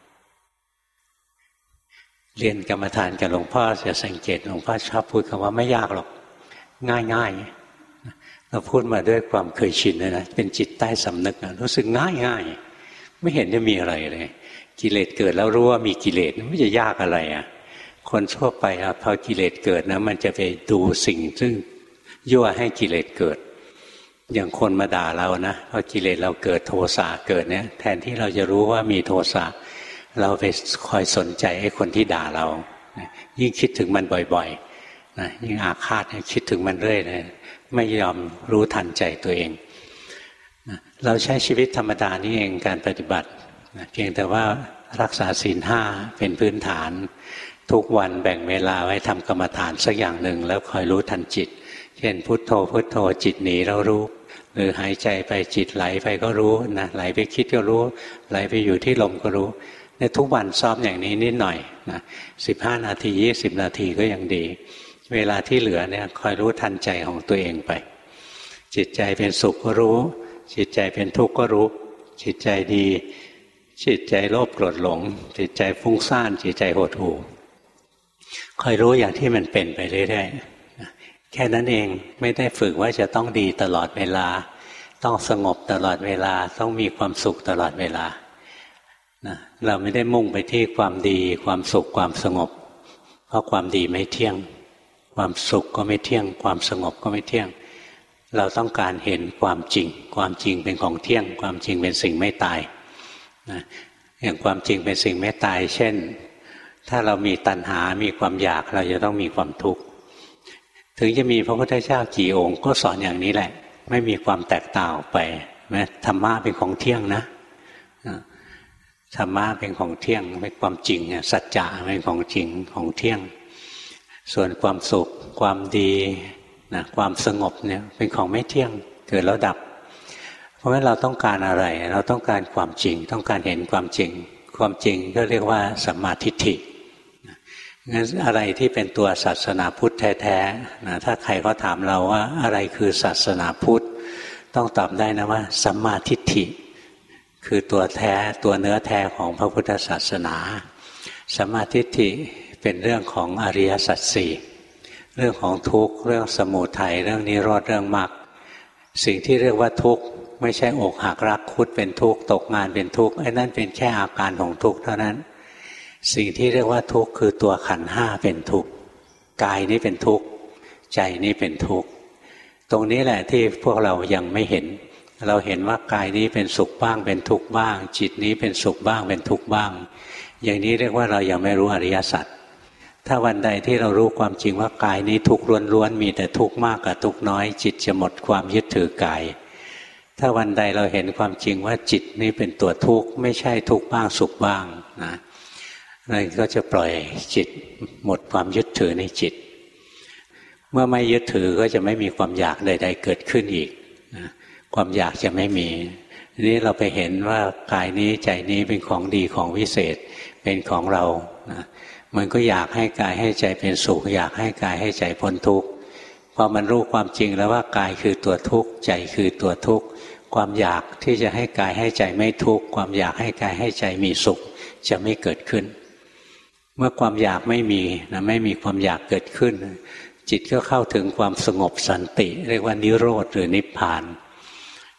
เรียนกรรมฐานกับหลวงพ่อจะสังเกตหลวงพ่อชอบพูดคำว่าไม่ยากหรอกง่ายๆเราพูดมาด้วยความเคยชินเลยนะเป็นจิตใต้สำนึกนะรู้สึกง่ายๆไม่เห็นจะมีอะไรเลยกิเลสเกิดแล้วรู้ว่ามีกิเลสไม่จะยากอะไรอ่ะคนทั่วไปอะพอกิเลสเกิดนะมันจะไปดูสิ่งซึ่งยั่วให้กิเลสเกิดอย่างคนมาด่าเรานะพอกิเลสเราเกิดโทสะเกิดเนี่ยแทนที่เราจะรู้ว่ามีโทสะเราไปคอยสนใจไอ้คนที่ด่าเรายิ่งคิดถึงมันบ่อยๆนะยิ่งอาฆาตคิดถึงมันเรื่อยเลยไม่ยอมรู้ทันใจตัวเองเราใช้ชีวิตธรรมดานี่เองการปฏิบัติเพียงแต่ว่ารักษาศีลห้าเป็นพื้นฐานทุกวันแบ่งเวลาไว้ทำกรรมฐานสักอย่างหนึ่งแล้วคอยรู้ทันจิตเช่นพุทโธพุทโธจิตหนีเรารู้หรือหายใจไปจิตไหลไปก็รู้นะไหลไปคิดก็รู้ไหลไปอยู่ที่ลมก็รู้ในทุกวันซ้อมอย่างนี้นิดหน่อยนะสิบห้านาทียี่สิบนาทีก็ยังดีเวลาที่เหลือเนี่ยคอยรู้ทันใจของตัวเองไปจิตใจเป็นสุขก็รู้จิตใจเป็นทุกข์ก็รู้จิตใจดีจิตใจโลภโกรธหลงจิตใจฟุ้งซ่านจิตใจหดหู่คอยรู้อย่างที่มันเป็นไปเรื่อยๆแค่นั้นเองไม่ได้ฝึกว่าจะต้องดีตลอดเวลาต้องสงบตลอดเวลาต้องมีความสุขตลอดเวลานะเราไม่ได้มุ่งไปที่ความดีความสุขความสงบเพราะความดีไม่เที่ยงความสุขก็ไม่เที่ยงความสงบก็ไม่เที่ยงเราต้องการเห็นความจริงความจริงเป็นของเที่ยงความจริงเป็นสิ่งไม่ตายนะอย่างความจริงเป็นสิ่งไม่ตายเช่นถ้าเรามีตัณหามีความอยากเราจะต้องมีความทุกข์ถึงจะมีพระพุทธเจ้ากี่องค์ก็สอนอย่างนี้แหละไม่มีความแตกต่างออกไปนะธรรมะเป็นของเที่ยงนะธรรมะเป็นของเที่ยงเป็นความจริงสัจจะเป็นของจริงของเที่ยงส่วนความสุขความดีนะความสงบเนี่ยเป็นของไม่เที่ยงเกิดแล้วดับเพราะฉะนั้นเราต้องการอะไรเราต้องการความจริงต้องการเห็นความจริงความจริงก็เรียกว่าสัมมาทิฏฐิงั้นอะไรที่เป็นตัวศาสนาพุทธแท้ๆนะถ้าใครเขาถามเราว่าอะไรคือศาสนาพุทธต้องตอบได้นะว่าสัมมาทิฏฐิคือตัวแท้ตัวเนื้อแท้ของพระพุทธศาสนาสัมมาทิฏฐิเป็นเรื่องของอริยสัจสี่เรื่องของทุกข์เรื่องสมุทัยเรื่องนิโรธเรื่องมรรคสิ่งที่เรียกว่าทุกข์ไม่ใช่อกหักรักคุดเป็นทุกข์ตกงานเป็นทุกข์ไอ้นั่นเป็นแค่อาการของทุกข์เท่านั้นสิ่งที่เรียกว่าทุกข์คือตัวขันธ์ห้าเป็นทุกข์กายนี้เป็นทุกข์ใจนี้เป็นทุกข์ตรงนี้แหละที่พวกเรายังไม่เห็นเราเห็นว่ากายนี้เป็นสุขบ้างเป็นทุกข์บ้างจิตนี้เป็นสุขบ้างเป็นทุกข์บ้างอย่างนี้เรียกว่าเรายังไม่รู้อริยสัจถ้าวันใดที่เรารู้ความจริงว่ากายนี้ทุกข์ล้วนๆมีแต่ทุกข์มากกับทุกข์น้อยจิตจะหมดความยึดถือกายถ้าวันใดเราเห็นความจริงว่าจิตนี้เป็นตัวทุกข์ไม่ใช่ทุกข์บ้างสุขบ้างนะเราก็จะปล่อยจิตหมดความยึดถือในจิตเมื่อไม่ยึดถือก็จะไม่มีความอยากใดๆเกิดขึ้นอีกนะความอยากจะไม่มีนี้เราไปเห็นว่ากายนี้ใจนี้เป็นของดีของวิเศษเป็นของเรานะมันก็อยากให้กายให้ใจเป็นสุขอยากให้กายให้ใจพ้นทุกข์พอมันรู้ความจริงแล้วว่ากายคือตัวทุกข์ใจคือตัวทุกข์ความอยากที่จะให้กายให้ใจไม่ทุกข์ความอยากให้กายให้ใจมีสุขจะไม่เกิดขึ้นเมื่อความอยากไม่มีนะไม่มีความอยากเกิดขึ้นจิตก็เข้าถึงความสงบสันติเรียกว่านิโรธหรือนิพพาน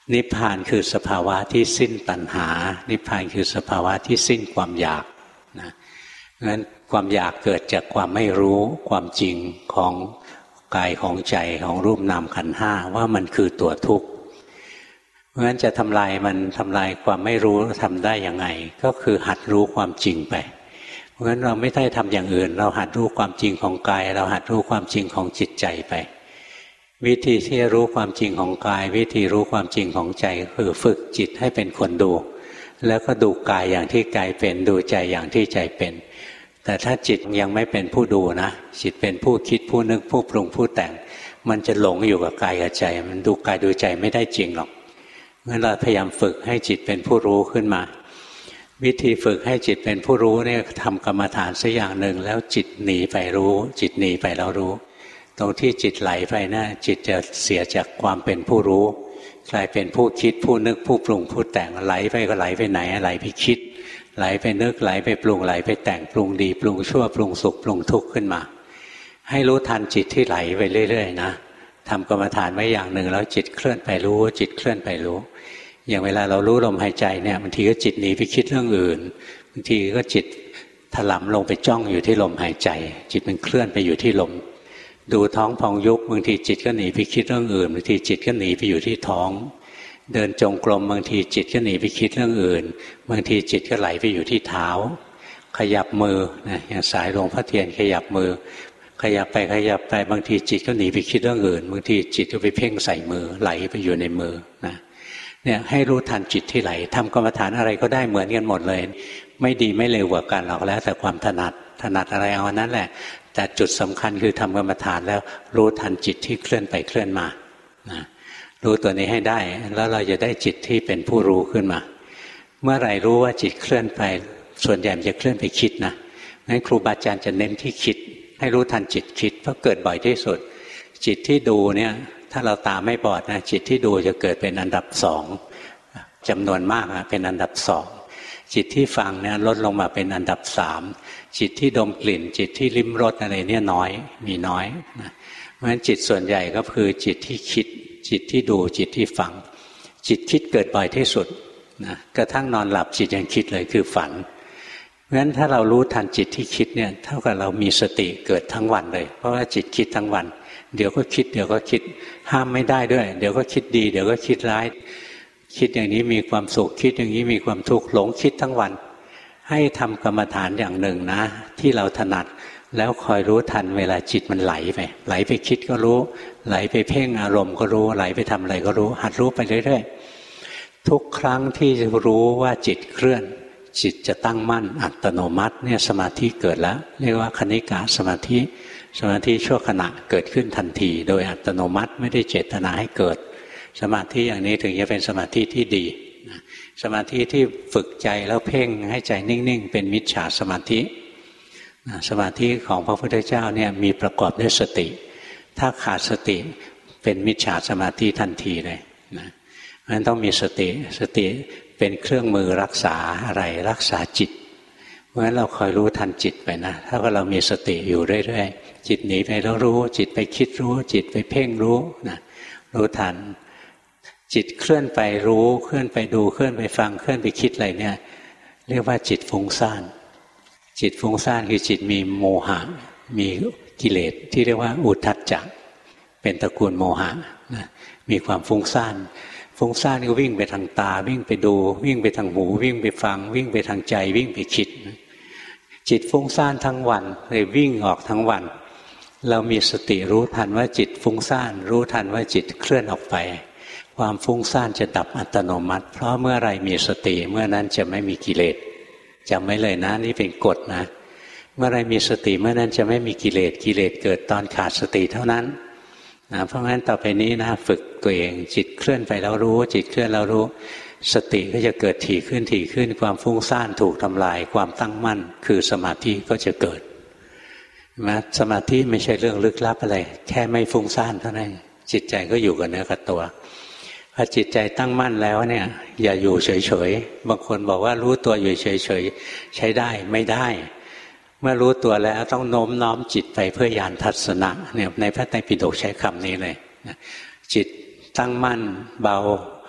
นิพพานคือสภาวะที่สิ้นตัณหานิพพานคือสภาวะที่สิ้นความอยากนะงั้นความอยากเกิดจากความไม่รู้ความจริงของกายของใจของรูปนามขันธ์ห้าว่ามันคือตัวทุกข์เพราะฉะนั้นจะทำลายมันทำลายความไม่รู้ทำได้ยังไงก็คือหัดรู้ความจริงไปเพราะฉะนั้นเราไม่ได้ทำอย่างอื่นเราหัดรู้ความจริงของกายเราหัดรู้ความจริงของจิตใจไปวิธีที่จะรู้ความจริงของกายวิธีรู้ความจริงของใจคือฝึกจิตให้เป็นคนดูแล้วก็ดูกายอย่างที่กายเป็นดูใจอย่างที่ใจเป็นแต่ถ้าจิตยังไม่เป็นผู้ดูนะจิตเป็นผู้คิดผู้นึกผู้ปรุงผู้แต่งมันจะหลงอยู่กับกายกับใจมันดูกายดูใจไม่ได้จริงหรอกงั้นเราพยายามฝึกให้จิตเป็นผู้รู้ขึ้นมาวิธีฝึกให้จิตเป็นผู้รู้เนี่ยทำกรรมฐานสักอย่างหนึ่งแล้วจิตหนีไปรู้จิตหนีไปแล้วรู้ตรงที่จิตไหลไปนะจิตจะเสียจากความเป็นผู้รู้กลายเป็นผู้คิดผู้นึกผู้ปรุงผู้แต่งไหลไปก็ไหลไปไหนไหลไปคิดไหลไปนึกไหลไปปรุงไหลไปแต่งปรุงดีปรุงชั่วปรุงสุขปรุงทุกข์ขึ้นมาให้รู้ทันจิตที่ไหลไปเรื่อยๆนะทำกรรมฐานไว้อย่างหนึ่งแล้วจิตเคลื่อนไปรู้จิตเคลื่อนไปรู้อย่างเวลาเรารู้ลมหายใจเนี่ยบางทีก็จิตหนีไปคิดเรื่องอื่นบางทีก็จิตถลำลงไปจ้องอยู่ที่ลมหายใจจิตมันเคลื่อนไปอยู่ที่ลมดูท้องพองยุบบางทีจิตก็หนีไปคิดเรื่องอื่นบางทีจิตก็หนีไปอยู่ที่ท้องเดินจงกรมบางทีจิตก็หนีไปคิดเรื่องอื่นบางทีจิตก็ไหลไปอยู่ที่เท้าขยับมือนะอย่างสายหลวงพ่อเทียนขยับมือขยับไปขยับไปบางทีจิตก็หนีไปคิดเรื่องอื่นบางทีจิตก็ไปเพ่งใส่มือไหลไปอยู่ในมือนะเนี่ยให้รู้ทันจิตที่ไหลทำกรรมฐานอะไรก็ได้เหมือนกันหมดเลยไม่ดีไม่เลวกว่ากันหรอกแล้วแต่ความถนัดถนัดอะไรเอาอันนั้นแหละแต่จุดสำคัญคือทำกรรมฐานแล้วรู้ทันจิตที่เคลื่อนไปเคลื่อนมานะรู้ตัวนี้ให้ได้แล้วเราจะได้จิตที่เป็นผู้รู้ขึ้นมาเมื่อไหร่รู้ว่าจิตเคลื่อนไปส่วนใหญ่มันจะเคลื่อนไปคิดนะงั้นครูบาอาจารย์จะเน้นที่คิดให้รู้ทันจิตคิดเพราะเกิดบ่อยที่สุดจิตที่ดูเนี่ยถ้าเราตาไม่บอดนะจิตที่ดูจะเกิดเป็นอันดับสองจำนวนมากนะเป็นอันดับสองจิตที่ฟังเนี่ยลดลงมาเป็นอันดับสามจิตที่ดมกลิ่นจิตที่ลิ้มรสอะไรเนี่ยน้อยมีน้อยนะเพราะฉะนั้นจิตส่วนใหญ่ก็คือจิตที่คิดจิตที่ดูจิตที่ฟังจิตคิดเกิดบ่อยที่สุดนะกระทั่งนอนหลับจิตยังคิดเลยคือฝันเพราะฉะนั้นถ้าเรารู้ทันจิตที่คิดเนี่ยเท่ากับเรามีสติเกิดทั้งวันเลยเพราะว่าจิตคิดทั้งวันเดี๋ยวก็คิดเดี๋ยวก็คิดห้ามไม่ได้ด้วยเดี๋ยวก็คิดดีเดี๋ยวก็คิดร้ายคิดอย่างนี้มีความสุขคิดอย่างนี้มีความทุกข์หลงคิดทั้งวันให้ทำกรรมฐานอย่างหนึ่งนะที่เราถนัดแล้วคอยรู้ทันเวลาจิตมันไหลไปไหลไปคิดก็รู้ไหลไปเพ่งอารมณ์ก็รู้ไหลไปทำอะไรก็รู้หัดรู้ไปเรื่อยๆทุกครั้งที่รู้ว่าจิตเคลื่อนจิตจะตั้งมั่นอัตโนมัติเนี่ยสมาธิเกิดแล้วเรียกว่าคณิกะสมาธิสมาธิชั่วขณะเกิดขึ้นทันทีโดยอัตโนมัติไม่ได้เจตนาให้เกิดสมาธิอย่างนี้ถึงจะเป็นสมาธิที่ดีสมาธิที่ฝึกใจแล้วเพ่งให้ใจนิ่งๆเป็นมิจฉาสมาธิสมาธิของพระพุทธเจ้าเนี่ยมีประกอบด้วยสติถ้าขาดสติเป็นมิจฉาสมาธิทันทีเลยนะเพราะฉะนั้นต้องมีสติสติเป็นเครื่องมือรักษาอะไรรักษาจิตเพราะฉะนั้นเราคอยรู้ทันจิตไปนะถ้าว่าเรามีสติอยู่เรื่อยๆจิตหนีไปแล้วรู้จิตไปคิดรู้จิตไปเพ่งรู้นะรู้ทันจิตเคลื่อนไปรู้เคลื่อนไปดูเคลื่อนไปฟังเคลื่อนไปคิดอะไรเนี่ยเรียกว่าจิตฟุ้งซ่านจิตฟุ้งซ่านคือจิตมีโมหะมีกิเลสที่เรียกว่าอุทธัจจะเป็นตระกูลโมหะนะมีความฟุ้งซ่านฟุ้งซ่านก็วิ่งไปทางตาวิ่งไปดูวิ่งไปทางหูวิ่งไปฟังวิ่งไปทางใจวิ่งไปคิดจิตฟุ้งซ่านทั้งวันเลยวิ่งออกทั้งวันเรามีสติรู้ทันว่าจิตฟุ้งซ่านรู้ทันว่าจิตเคลื่อนออกไปความฟุ้งซ่านจะดับอัตโนมัติเพราะเมื่อไรมีสติเมื่อนั้นจะไม่มีกิเลสจำไว้เลยนะนี่เป็นกฎนะเมื่อไรมีสติเมื่อนั้นจะไม่มีกิเลสกิเลสเกิดตอนขาดสติเท่านั้นนะเพราะงั้นต่อไปนี้นะฝึกตัวเองจิตเคลื่อนไปแล้วรู้จิตเคลื่อนแล้วรู้สติก็จะเกิดถี่ขึ้นถี่ขึ้นความฟุ้งซ่านถูกทำลายความตั้งมั่นคือสมาธิก็จะเกิดนะสมาธิไม่ใช่เรื่องลึกลับอะไรแค่ไม่ฟุ้งซ่านเท่านั้นจิตใจก็อยู่กับเนื้อกับตัวพอจิตใจตั้งมั่นแล้วเนี่ยอย่าอยู่เฉยๆบางคนบอกว่ารู้ตัวอยู่เฉยๆใช้ได้ไม่ได้เมื่อรู้ตัวแล้วต้องโน้มน้อมจิตไปเพื่อญาณทัศนะเนี่ยในพระไตรปิฎกใช้คำนี้เลยจิตตั้งมั่นเบา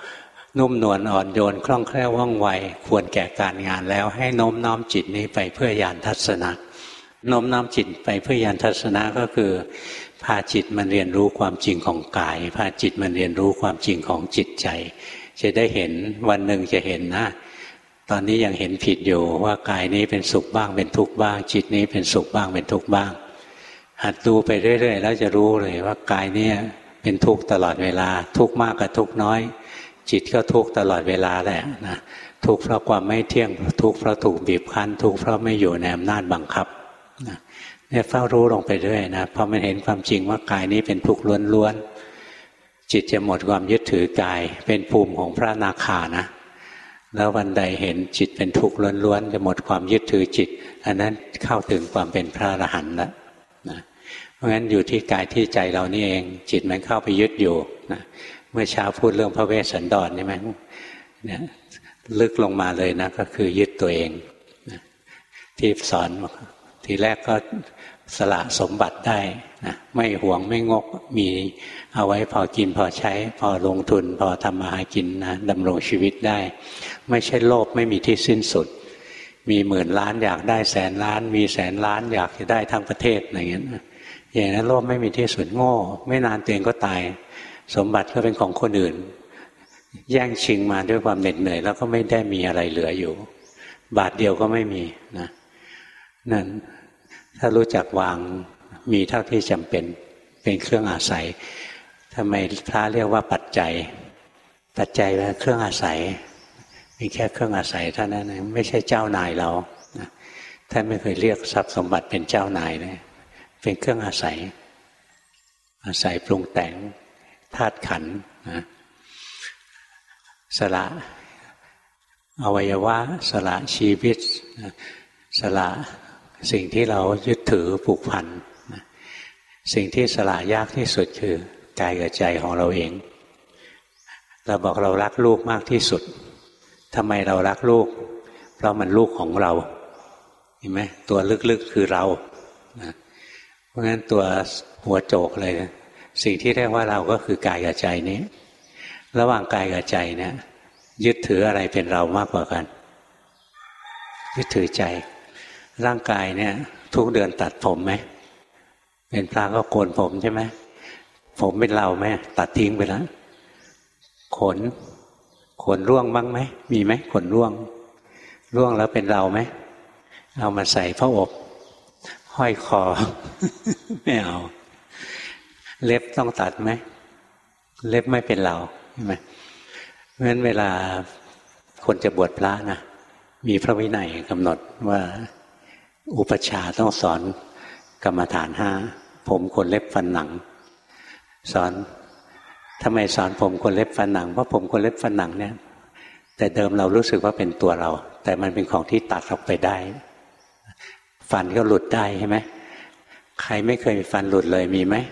นุ่มนวลอ่อนโยนคล่องแคล่วว่องไวควรแก่การงานแล้วให้โน้มน้อมจิตนี้ไปเพื่อญาณทัศนะโน้มน้อมจิตไปเพื่อญาณทัศนะก็คือพาจิตมันเรียนรู้ความจริงของกายพาจิตมันเรียนรู้ความจริงของจิตใจจะได้เห็นวันหนึ่งจะเห็นนะตอนนี้ยังเห็นผิดอยู่ว่ากายนี้เป็นสุขบ้างเป็นทุกข์บ้างจิตนี้เป็นสุขบ้างเป็นทุกข์บ้างหัดดูไปเรื่อยๆแล้วจะรู้เลยว่ากายนี้เป็นทุกข์ตลอดเวลาทุกข์มากกับทุกข์น้อยจิตก็ทุกข์ตลอดเวลาแหละนะทุกข์เพราะความไม่เที่ยงทุกข์เพราะถูกบีบคั้นทุกข์เพราะไม่อยู่ในอำนาจบังคับนะเนี่ยเฝ้ารู้ลงไปเรื่อยนะพอมันเห็นความจริงว่ากายนี้เป็นทุกข์ล้วนๆจิตจะหมดความยึดถือกายเป็นภูมิของพระอนาคานะแล้ววันใดเห็นจิตเป็นทุกข์ล้วนๆจะหมดความยึดถือจิตอันนั้นเข้าถึงความเป็นพระอรหันต์แล้วนะเพราะงั้นอยู่ที่กายที่ใจเรานี่เองจิตมันเข้าไปยึดอยู่นะเมื่อเช้าพูดเรื่องพระเวสสันดรใช่ไหมเนี่ยลึกลงมาเลยนะก็คือยึดตัวเองนะที่สอนทีแรกก็สละสมบัติได้นะไม่หวงไม่งกมีเอาไว้พอกินพอใช้พอลงทุนพอทำมาหากินนะดำรงชีวิตได้ไม่ใช่โลภไม่มีที่สิ้นสุดมีหมื่นล้านอยากได้แสนล้านมีแสนล้านอยากจะได้ทั้งประเทศอะไรอย่างนี้นะอย่างนั้นโลภไม่มีที่สุดโง่ไม่นานตัวเองก็ตายสมบัติก็เป็นของคนอื่นแย่งชิงมาด้วยความเหน็ดเหนื่อยแล้วก็ไม่ได้มีอะไรเหลืออยู่บาทเดียวก็ไม่มีนะนั่นถ้ารู้จักวางมีเท่าที่จำเป็นเป็นเครื่องอาศัยทำไมพระเรียกว่าปัจจัยปัจจัยเป็นเครื่องอาศัยมีแค่เครื่องอาศัยเท่านั้นเองไม่ใช่เจ้านายเรานะท่านไม่เคยเรียกทรัพย์สมบัติเป็นเจ้านายเลยเป็นเครื่องอาศัยอาศัยปรุงแต่งธาตุขันธ์นะสละอวัยวะสละชีวิตสละสิ่งที่เรายึดถือผูกพันสิ่งที่สละยากที่สุดคือกายกับใจของเราเองเราบอกเรารักลูกมากที่สุดทำไมเรารักลูกเพราะมันลูกของเราเห็นไหมตัวลึกๆคือเราเพราะงั้นตัวหัวโจกเลยสิ่งที่เรียกว่าเราก็คือกายกับใจนี้ระหว่างกายกับใจเนี่ยยึดถืออะไรเป็นเรามากกว่ากันยึดถือใจร่างกายเนี่ยทุกเดือนตัดผมไหมเป็นพระก็โกนผมใช่ไหมผมเป็นเราไหมตัดทิ้งไปแล้วขนขนร่วงบ้างไหมมีไหมขนร่วงร่วงแล้วเป็นเราไหมเอามาใส่ผ้าอบห้อยคอ ไม่เอาเล็บต้องตัดไหมเล็บไม่เป็นเราใช่ไหมเพราะฉะนั้นเวลาคนจะบวชพระนะมีพระวินัยกำหนดว่าอุปัชฌาย์ต้องสอนกรรมฐานห้าผมขนเล็บฟันหนังสอนทำไมสอนผมขนเล็บฟันหนังเพราะผมขนเล็บฟันหนังเนี่ยแต่เดิมเรารู้สึกว่าเป็นตัวเราแต่มันเป็นของที่ตัดออกไปได้ฟันก็หลุดได้ใช่ไหมใครไม่เคยมีฟันหลุดเลยมีไหม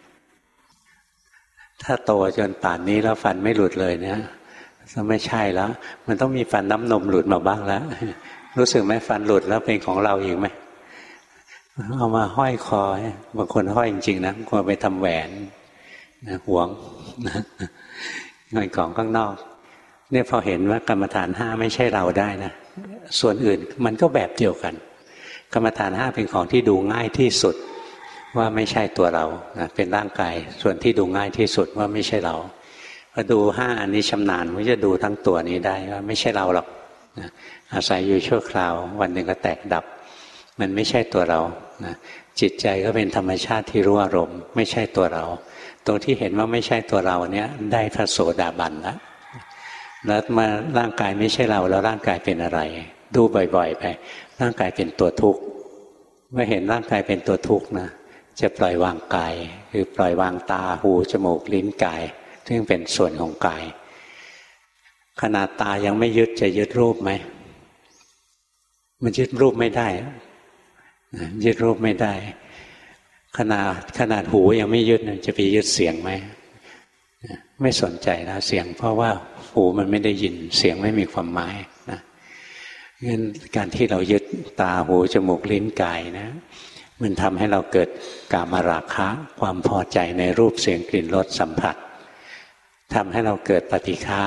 ถ้าโตจนป่านนี้แล้วฟันไม่หลุดเลยเนี่ยก็ไม่ใช่แล้วมันต้องมีฟันน้ำนมหลุดมาบ้างแล้วรู้สึกไหมฟันหลุดแล้วเป็นของเราอีกไหมเอามาห้อยคอบางคนห้อยจริงๆนะบางคนไปทำแหวนนะหวงนะเงินของข้างนอกเนี่ยพอเห็นว่ากรรมฐานห้าไม่ใช่เราได้นะส่วนอื่นมันก็แบบเดียวกันกรรมฐานห้าเป็นของที่ดูง่ายที่สุดว่าไม่ใช่ตัวเรานะเป็นร่างกายส่วนที่ดูง่ายที่สุดว่าไม่ใช่เราพอดูห้าอันนี้ชำนาญมันจะดูทั้งตัวนี้ได้ว่าไม่ใช่เราหรอกนะอาศัยอยู่ชั่วคราววันหนึ่งก็แตกดับมันไม่ใช่ตัวเรานะจิตใจก็เป็นธรรมชาติที่รู้อารมณ์ไม่ใช่ตัวเราตรงที่เห็นว่าไม่ใช่ตัวเราเนี้ยได้พระโสดาบันแล้วแล้วมาร่างกายไม่ใช่เราแล้วร่างกายเป็นอะไรดูบ่อยๆไปร่างกายเป็นตัวทุกข์เมื่อเห็นร่างกายเป็นตัวทุกข์นะจะปล่อยวางกายคือปล่อยวางตาหูจมูกลิ้นกายซึ่งเป็นส่วนของกายขนาดตายังไม่ยึดจะยึดรูปไหมมันยึดรูปไม่ได้ยึดรูปไม่ได้ขนาดขนาดหูยังไม่ยึดจะไปยึดเสียงไหมไม่สนใจนะเสียงเพราะว่าหูมันไม่ได้ยินเสียงไม่มีความหมายนะงั้นการที่เรายึดตาหูจมูกลิ้นกายนะมันทำให้เราเกิดกามราคะความพอใจในรูปเสียงกลิ่นรสสัมผัสทำให้เราเกิดปฏิฆะ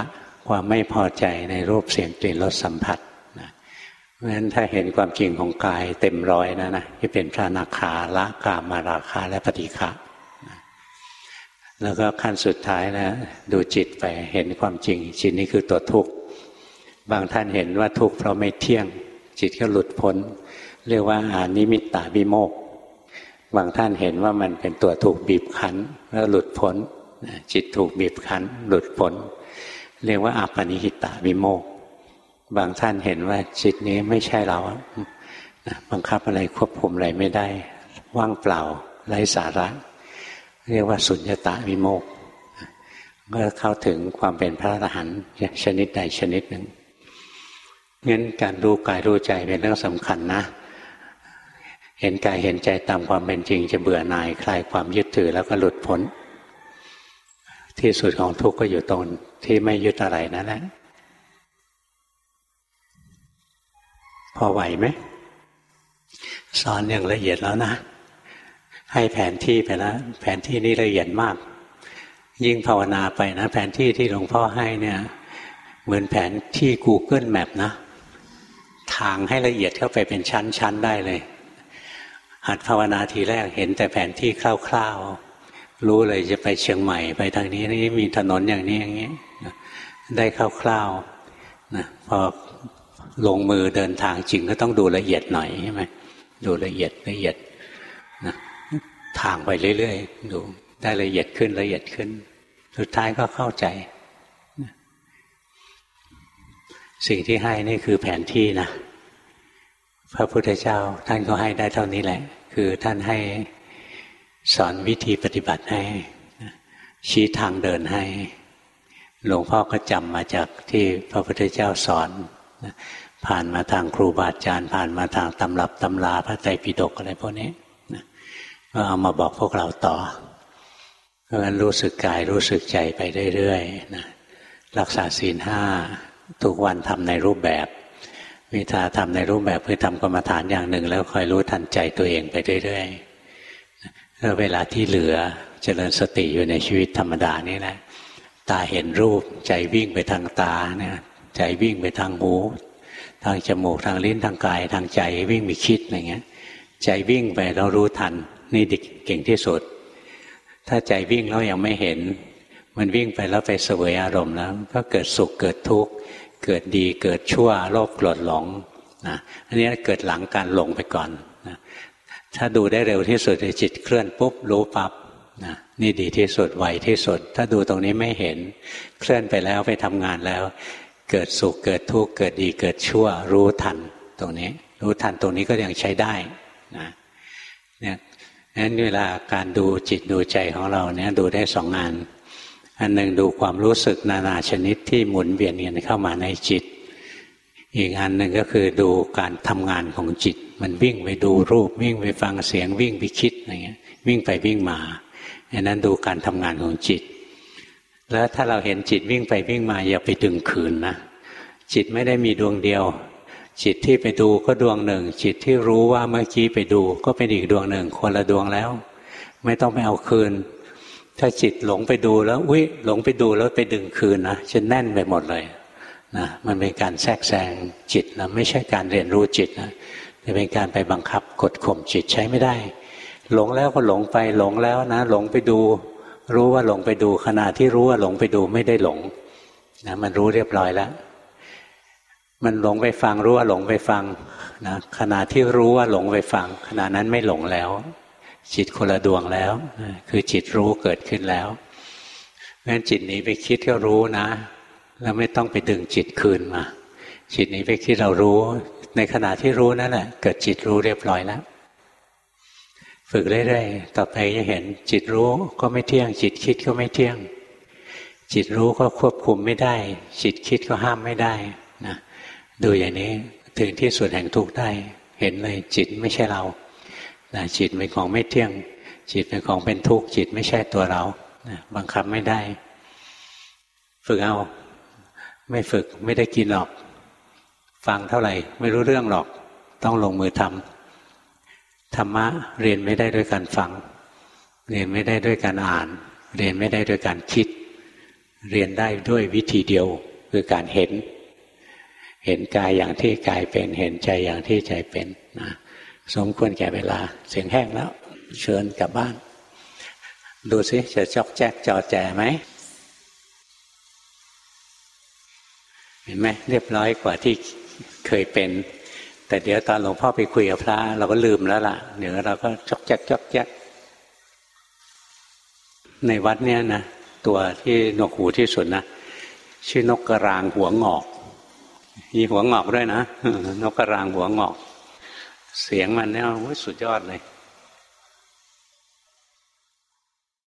ความไม่พอใจในรูปเสียงกลิ่นรสสัมผัสนะเพราะฉะนั้นถ้าเห็นความจริงของกายเต็มร้อยนะนะที่เป็นพระอนาคาละกามราคะและปฏิฆะนะแล้วก็ขั้นสุดท้ายนะดูจิตไปเห็นความจริงจิตนี้คือตัวทุกข์บางท่านเห็นว่าทุกข์เพราะไม่เที่ยงจิตก็หลุดพ้นเรียกว่าอานิมิตตวิโมกข์บางท่านเห็นว่ามันเป็นตัวถูกบีบคั้นแล้วหลุดพ้นจิตถูกบีบคั้นหลุดพ้นเรียกว่าอาปนิหิตวิโมกข์บางท่านเห็นว่าจิตนี้ไม่ใช่เราบังคับอะไรควบคุมอะไรไม่ได้ว่างเปล่าไร้สาระเรียกว่าสุญญตวิโมกข์ก็เข้าถึงความเป็นพระอรหันต์ชนิดใดชนิดหนึ่งงั้นการรู้กายรู้ใจเป็นเรื่องสำคัญนะเห็นกายเห็นใจตามความเป็นจริงจะเบื่อหน่ายคลายความยึดถือแล้วก็หลุดพ้นที่สุดของทุกข์ก็อยู่ตรงที่ไม่ยึดอะไรนั่นแหละพอไหวไหมสอนอย่างละเอียดแล้วนะให้แผนที่ไปแล้วแผนที่นี้ละเอียดมากยิ่งภาวนาไปนะแผนที่ที่หลวงพ่อให้เนี่ยเหมือนแผนที่ Google Map นะทางให้ละเอียดเข้าไปเป็นชั้นๆได้เลยหัดภาวนาทีแรกเห็นแต่แผนที่คร่าวๆรู้เลยจะไปเชียงใหม่ไปทางนี้นี่มีถนนอย่างนี้อย่างนี้ได้คร่าวๆนะพอลงมือเดินทางจริงก็ต้องดูละเอียดหน่อยใช่ไหมดูละเอียดละเอียดนะทางไปเรื่อยๆดูได้ละเอียดขึ้นละเอียดขึ้นสุดท้ายก็เข้าใจสิ่งที่ให้นี่คือแผนที่นะพระพุทธเจ้าท่านก็ให้ได้เท่านี้แหละคือท่านให้สอนวิธีปฏิบัติให้ชี้ทางเดินให้หลวงพ่อก็จำมาจากที่พระพุทธเจ้าสอนผ่านมาทางครูบาอาจารย์ผ่านมาทางตำรับตำราพระไตรปิฎกอะไรพวกนี้ก็เอามาบอกพวกเราต่อเพราะฉะนั้นรู้สึกกายรู้สึกใจไปเรื่อยๆนะรักษาศีลห้าทุกวันทำในรูปแบบวิธีทำในรูปแบบเพื่อทำกรรมฐานอย่างหนึ่งแล้วคอยรู้ทันใจตัวเองไปเรื่อยๆแล้วเวลาที่เหลือเจริญสติอยู่ในชีวิตธรรมดานี่แหละตาเห็นรูปใจวิ่งไปทางตาเนี่ยใจวิ่งไปทางหูทางจมูกทางลิ้นทางกายทางใจวิ่งไปคิดอะไรเงี้ยใจวิ่งไปเรารู้ทันนี่เก่งที่สุดถ้าใจวิ่งแล้วยังไม่เห็นมันวิ่งไปแล้วไปเสวยอารมณ์แล้วก็เกิดสุขเกิดทุกข์เกิดดีเกิดชั่วโลภโกรธหลงนะอันนี้เกิดหลังการหลงไปก่อนนะถ้าดูได้เร็วที่สุดจิตเคลื่อนปุ๊บรู้ปั๊บนะนี่ดีที่สุดไวที่สุดถ้าดูตรงนี้ไม่เห็นเคลื่อนไปแล้วไปทำงานแล้วเกิดสุขเกิดทุกข์เกิดดีเกิดชั่วรู้ทันตรงนี้รู้ทันตรงนี้ก็ยังใช้ได้นะเนี่ยงั้นเวลาการดูจิตดูใจของเราเนี่ยดูได้สองงานอันหนึ่งดูความรู้สึกนานาชนิดที่หมุนเวียนกันเข้ามาในจิตอีกอันหนึ่งก็คือดูการทำงานของจิตมันวิ่งไปดูรูปวิ่งไปฟังเสียงวิ่งไปคิดอะไรเงี้ยวิ่งไปวิ่งมาอันนั้นดูการทำงานของจิตแล้วถ้าเราเห็นจิตวิ่งไปวิ่งมาอย่าไปดึงคืนนะจิตไม่ได้มีดวงเดียวจิตที่ไปดูก็ดวงหนึ่งจิตที่รู้ว่าเมื่อกี้ไปดูก็เป็นอีกดวงหนึ่งคนละดวงแล้วไม่ต้องไปเอาคืนถ้าจิตหลงไปดูแล้วอุ๊ยหลงไปดูแล้วไปดึงคืนนะจะแน่นไปหมดเลยนะมันเป็นการแทรกแซงจิตนะไม่ใช่การเรียนรู้จิตนะแต่เป็นการไปบังคับกดข่มจิตใช้ไม่ได้หลงแล้วก็หลงไปหลงแล้วนะหลงไปดูรู้ว่าหลงไปดูขณะที่รู้ว่าหลงไปดูไม่ได้หลงนะมันรู้เรียบร้อยแล้วมันหลงไปฟังรู้ว่าหลงไปฟังนะขณะที่รู้ว่าหลงไปฟังขณะนั้นไม่หลงแล้วจิตคนละดวงแล้วคือจิตรู้เกิดขึ้นแล้วเพราะฉะนั้นจิตหนีไปคิดก็รู้นะแล้วไม่ต้องไปดึงจิตคืนมาจิตหนีไปคิดเรารู้ในขณะที่รู้นั่นแหละเกิดจิตรู้เรียบร้อยแล้วฝึกเรื่อยๆต่อไปจะเห็นจิตรู้ก็ไม่เที่ยงจิตคิดก็ไม่เที่ยงจิตรู้ก็ควบคุมไม่ได้จิตคิดก็ห้ามไม่ได้นะดูอย่างนี้ถึงที่สุดแห่งทุกข์ได้เห็นเลยจิตไม่ใช่เรานะจิตเป็นของไม่เที่ยงจิตเป็นของเป็นทุกข์จิตไม่ใช่ตัวเรานะบังคับไม่ได้ฝึกเอาไม่ฝึกไม่ได้กินหรอกฟังเท่าไหร่ไม่รู้เรื่องหรอกต้องลงมือทำธรรมะเรียนไม่ได้ด้วยการฟังเรียนไม่ได้ด้วยการอ่านเรียนไม่ได้ด้วยการคิดเรียนได้ด้วยวิธีเดียวคคือการเห็นเห็นกายอย่างที่กายเป็นเห็นใจอย่างที่ใจเป็นนะสมควรแก่เวลาเสียงแห้งแล้วเชิญกลับบ้านดูสิจะจอกแจ๊กจอแจไหมเห็นไหมเรียบร้อยกว่าที่เคยเป็นแต่เดี๋ยวตอนหลวงพ่อไปคุยกับพระเราก็ลืมแล้วล่ะเดี๋ยวเราก็จอกแจ๊กจอกแจ๊กในวัดเนี้ยนะตัวที่หนวกหูที่สุดนะชื่อนกกระรางหัวงอกมีหัวงอกด้วยนะนกกระรางหัวงอกเสียงมันเนี่ยสุดยอดเลย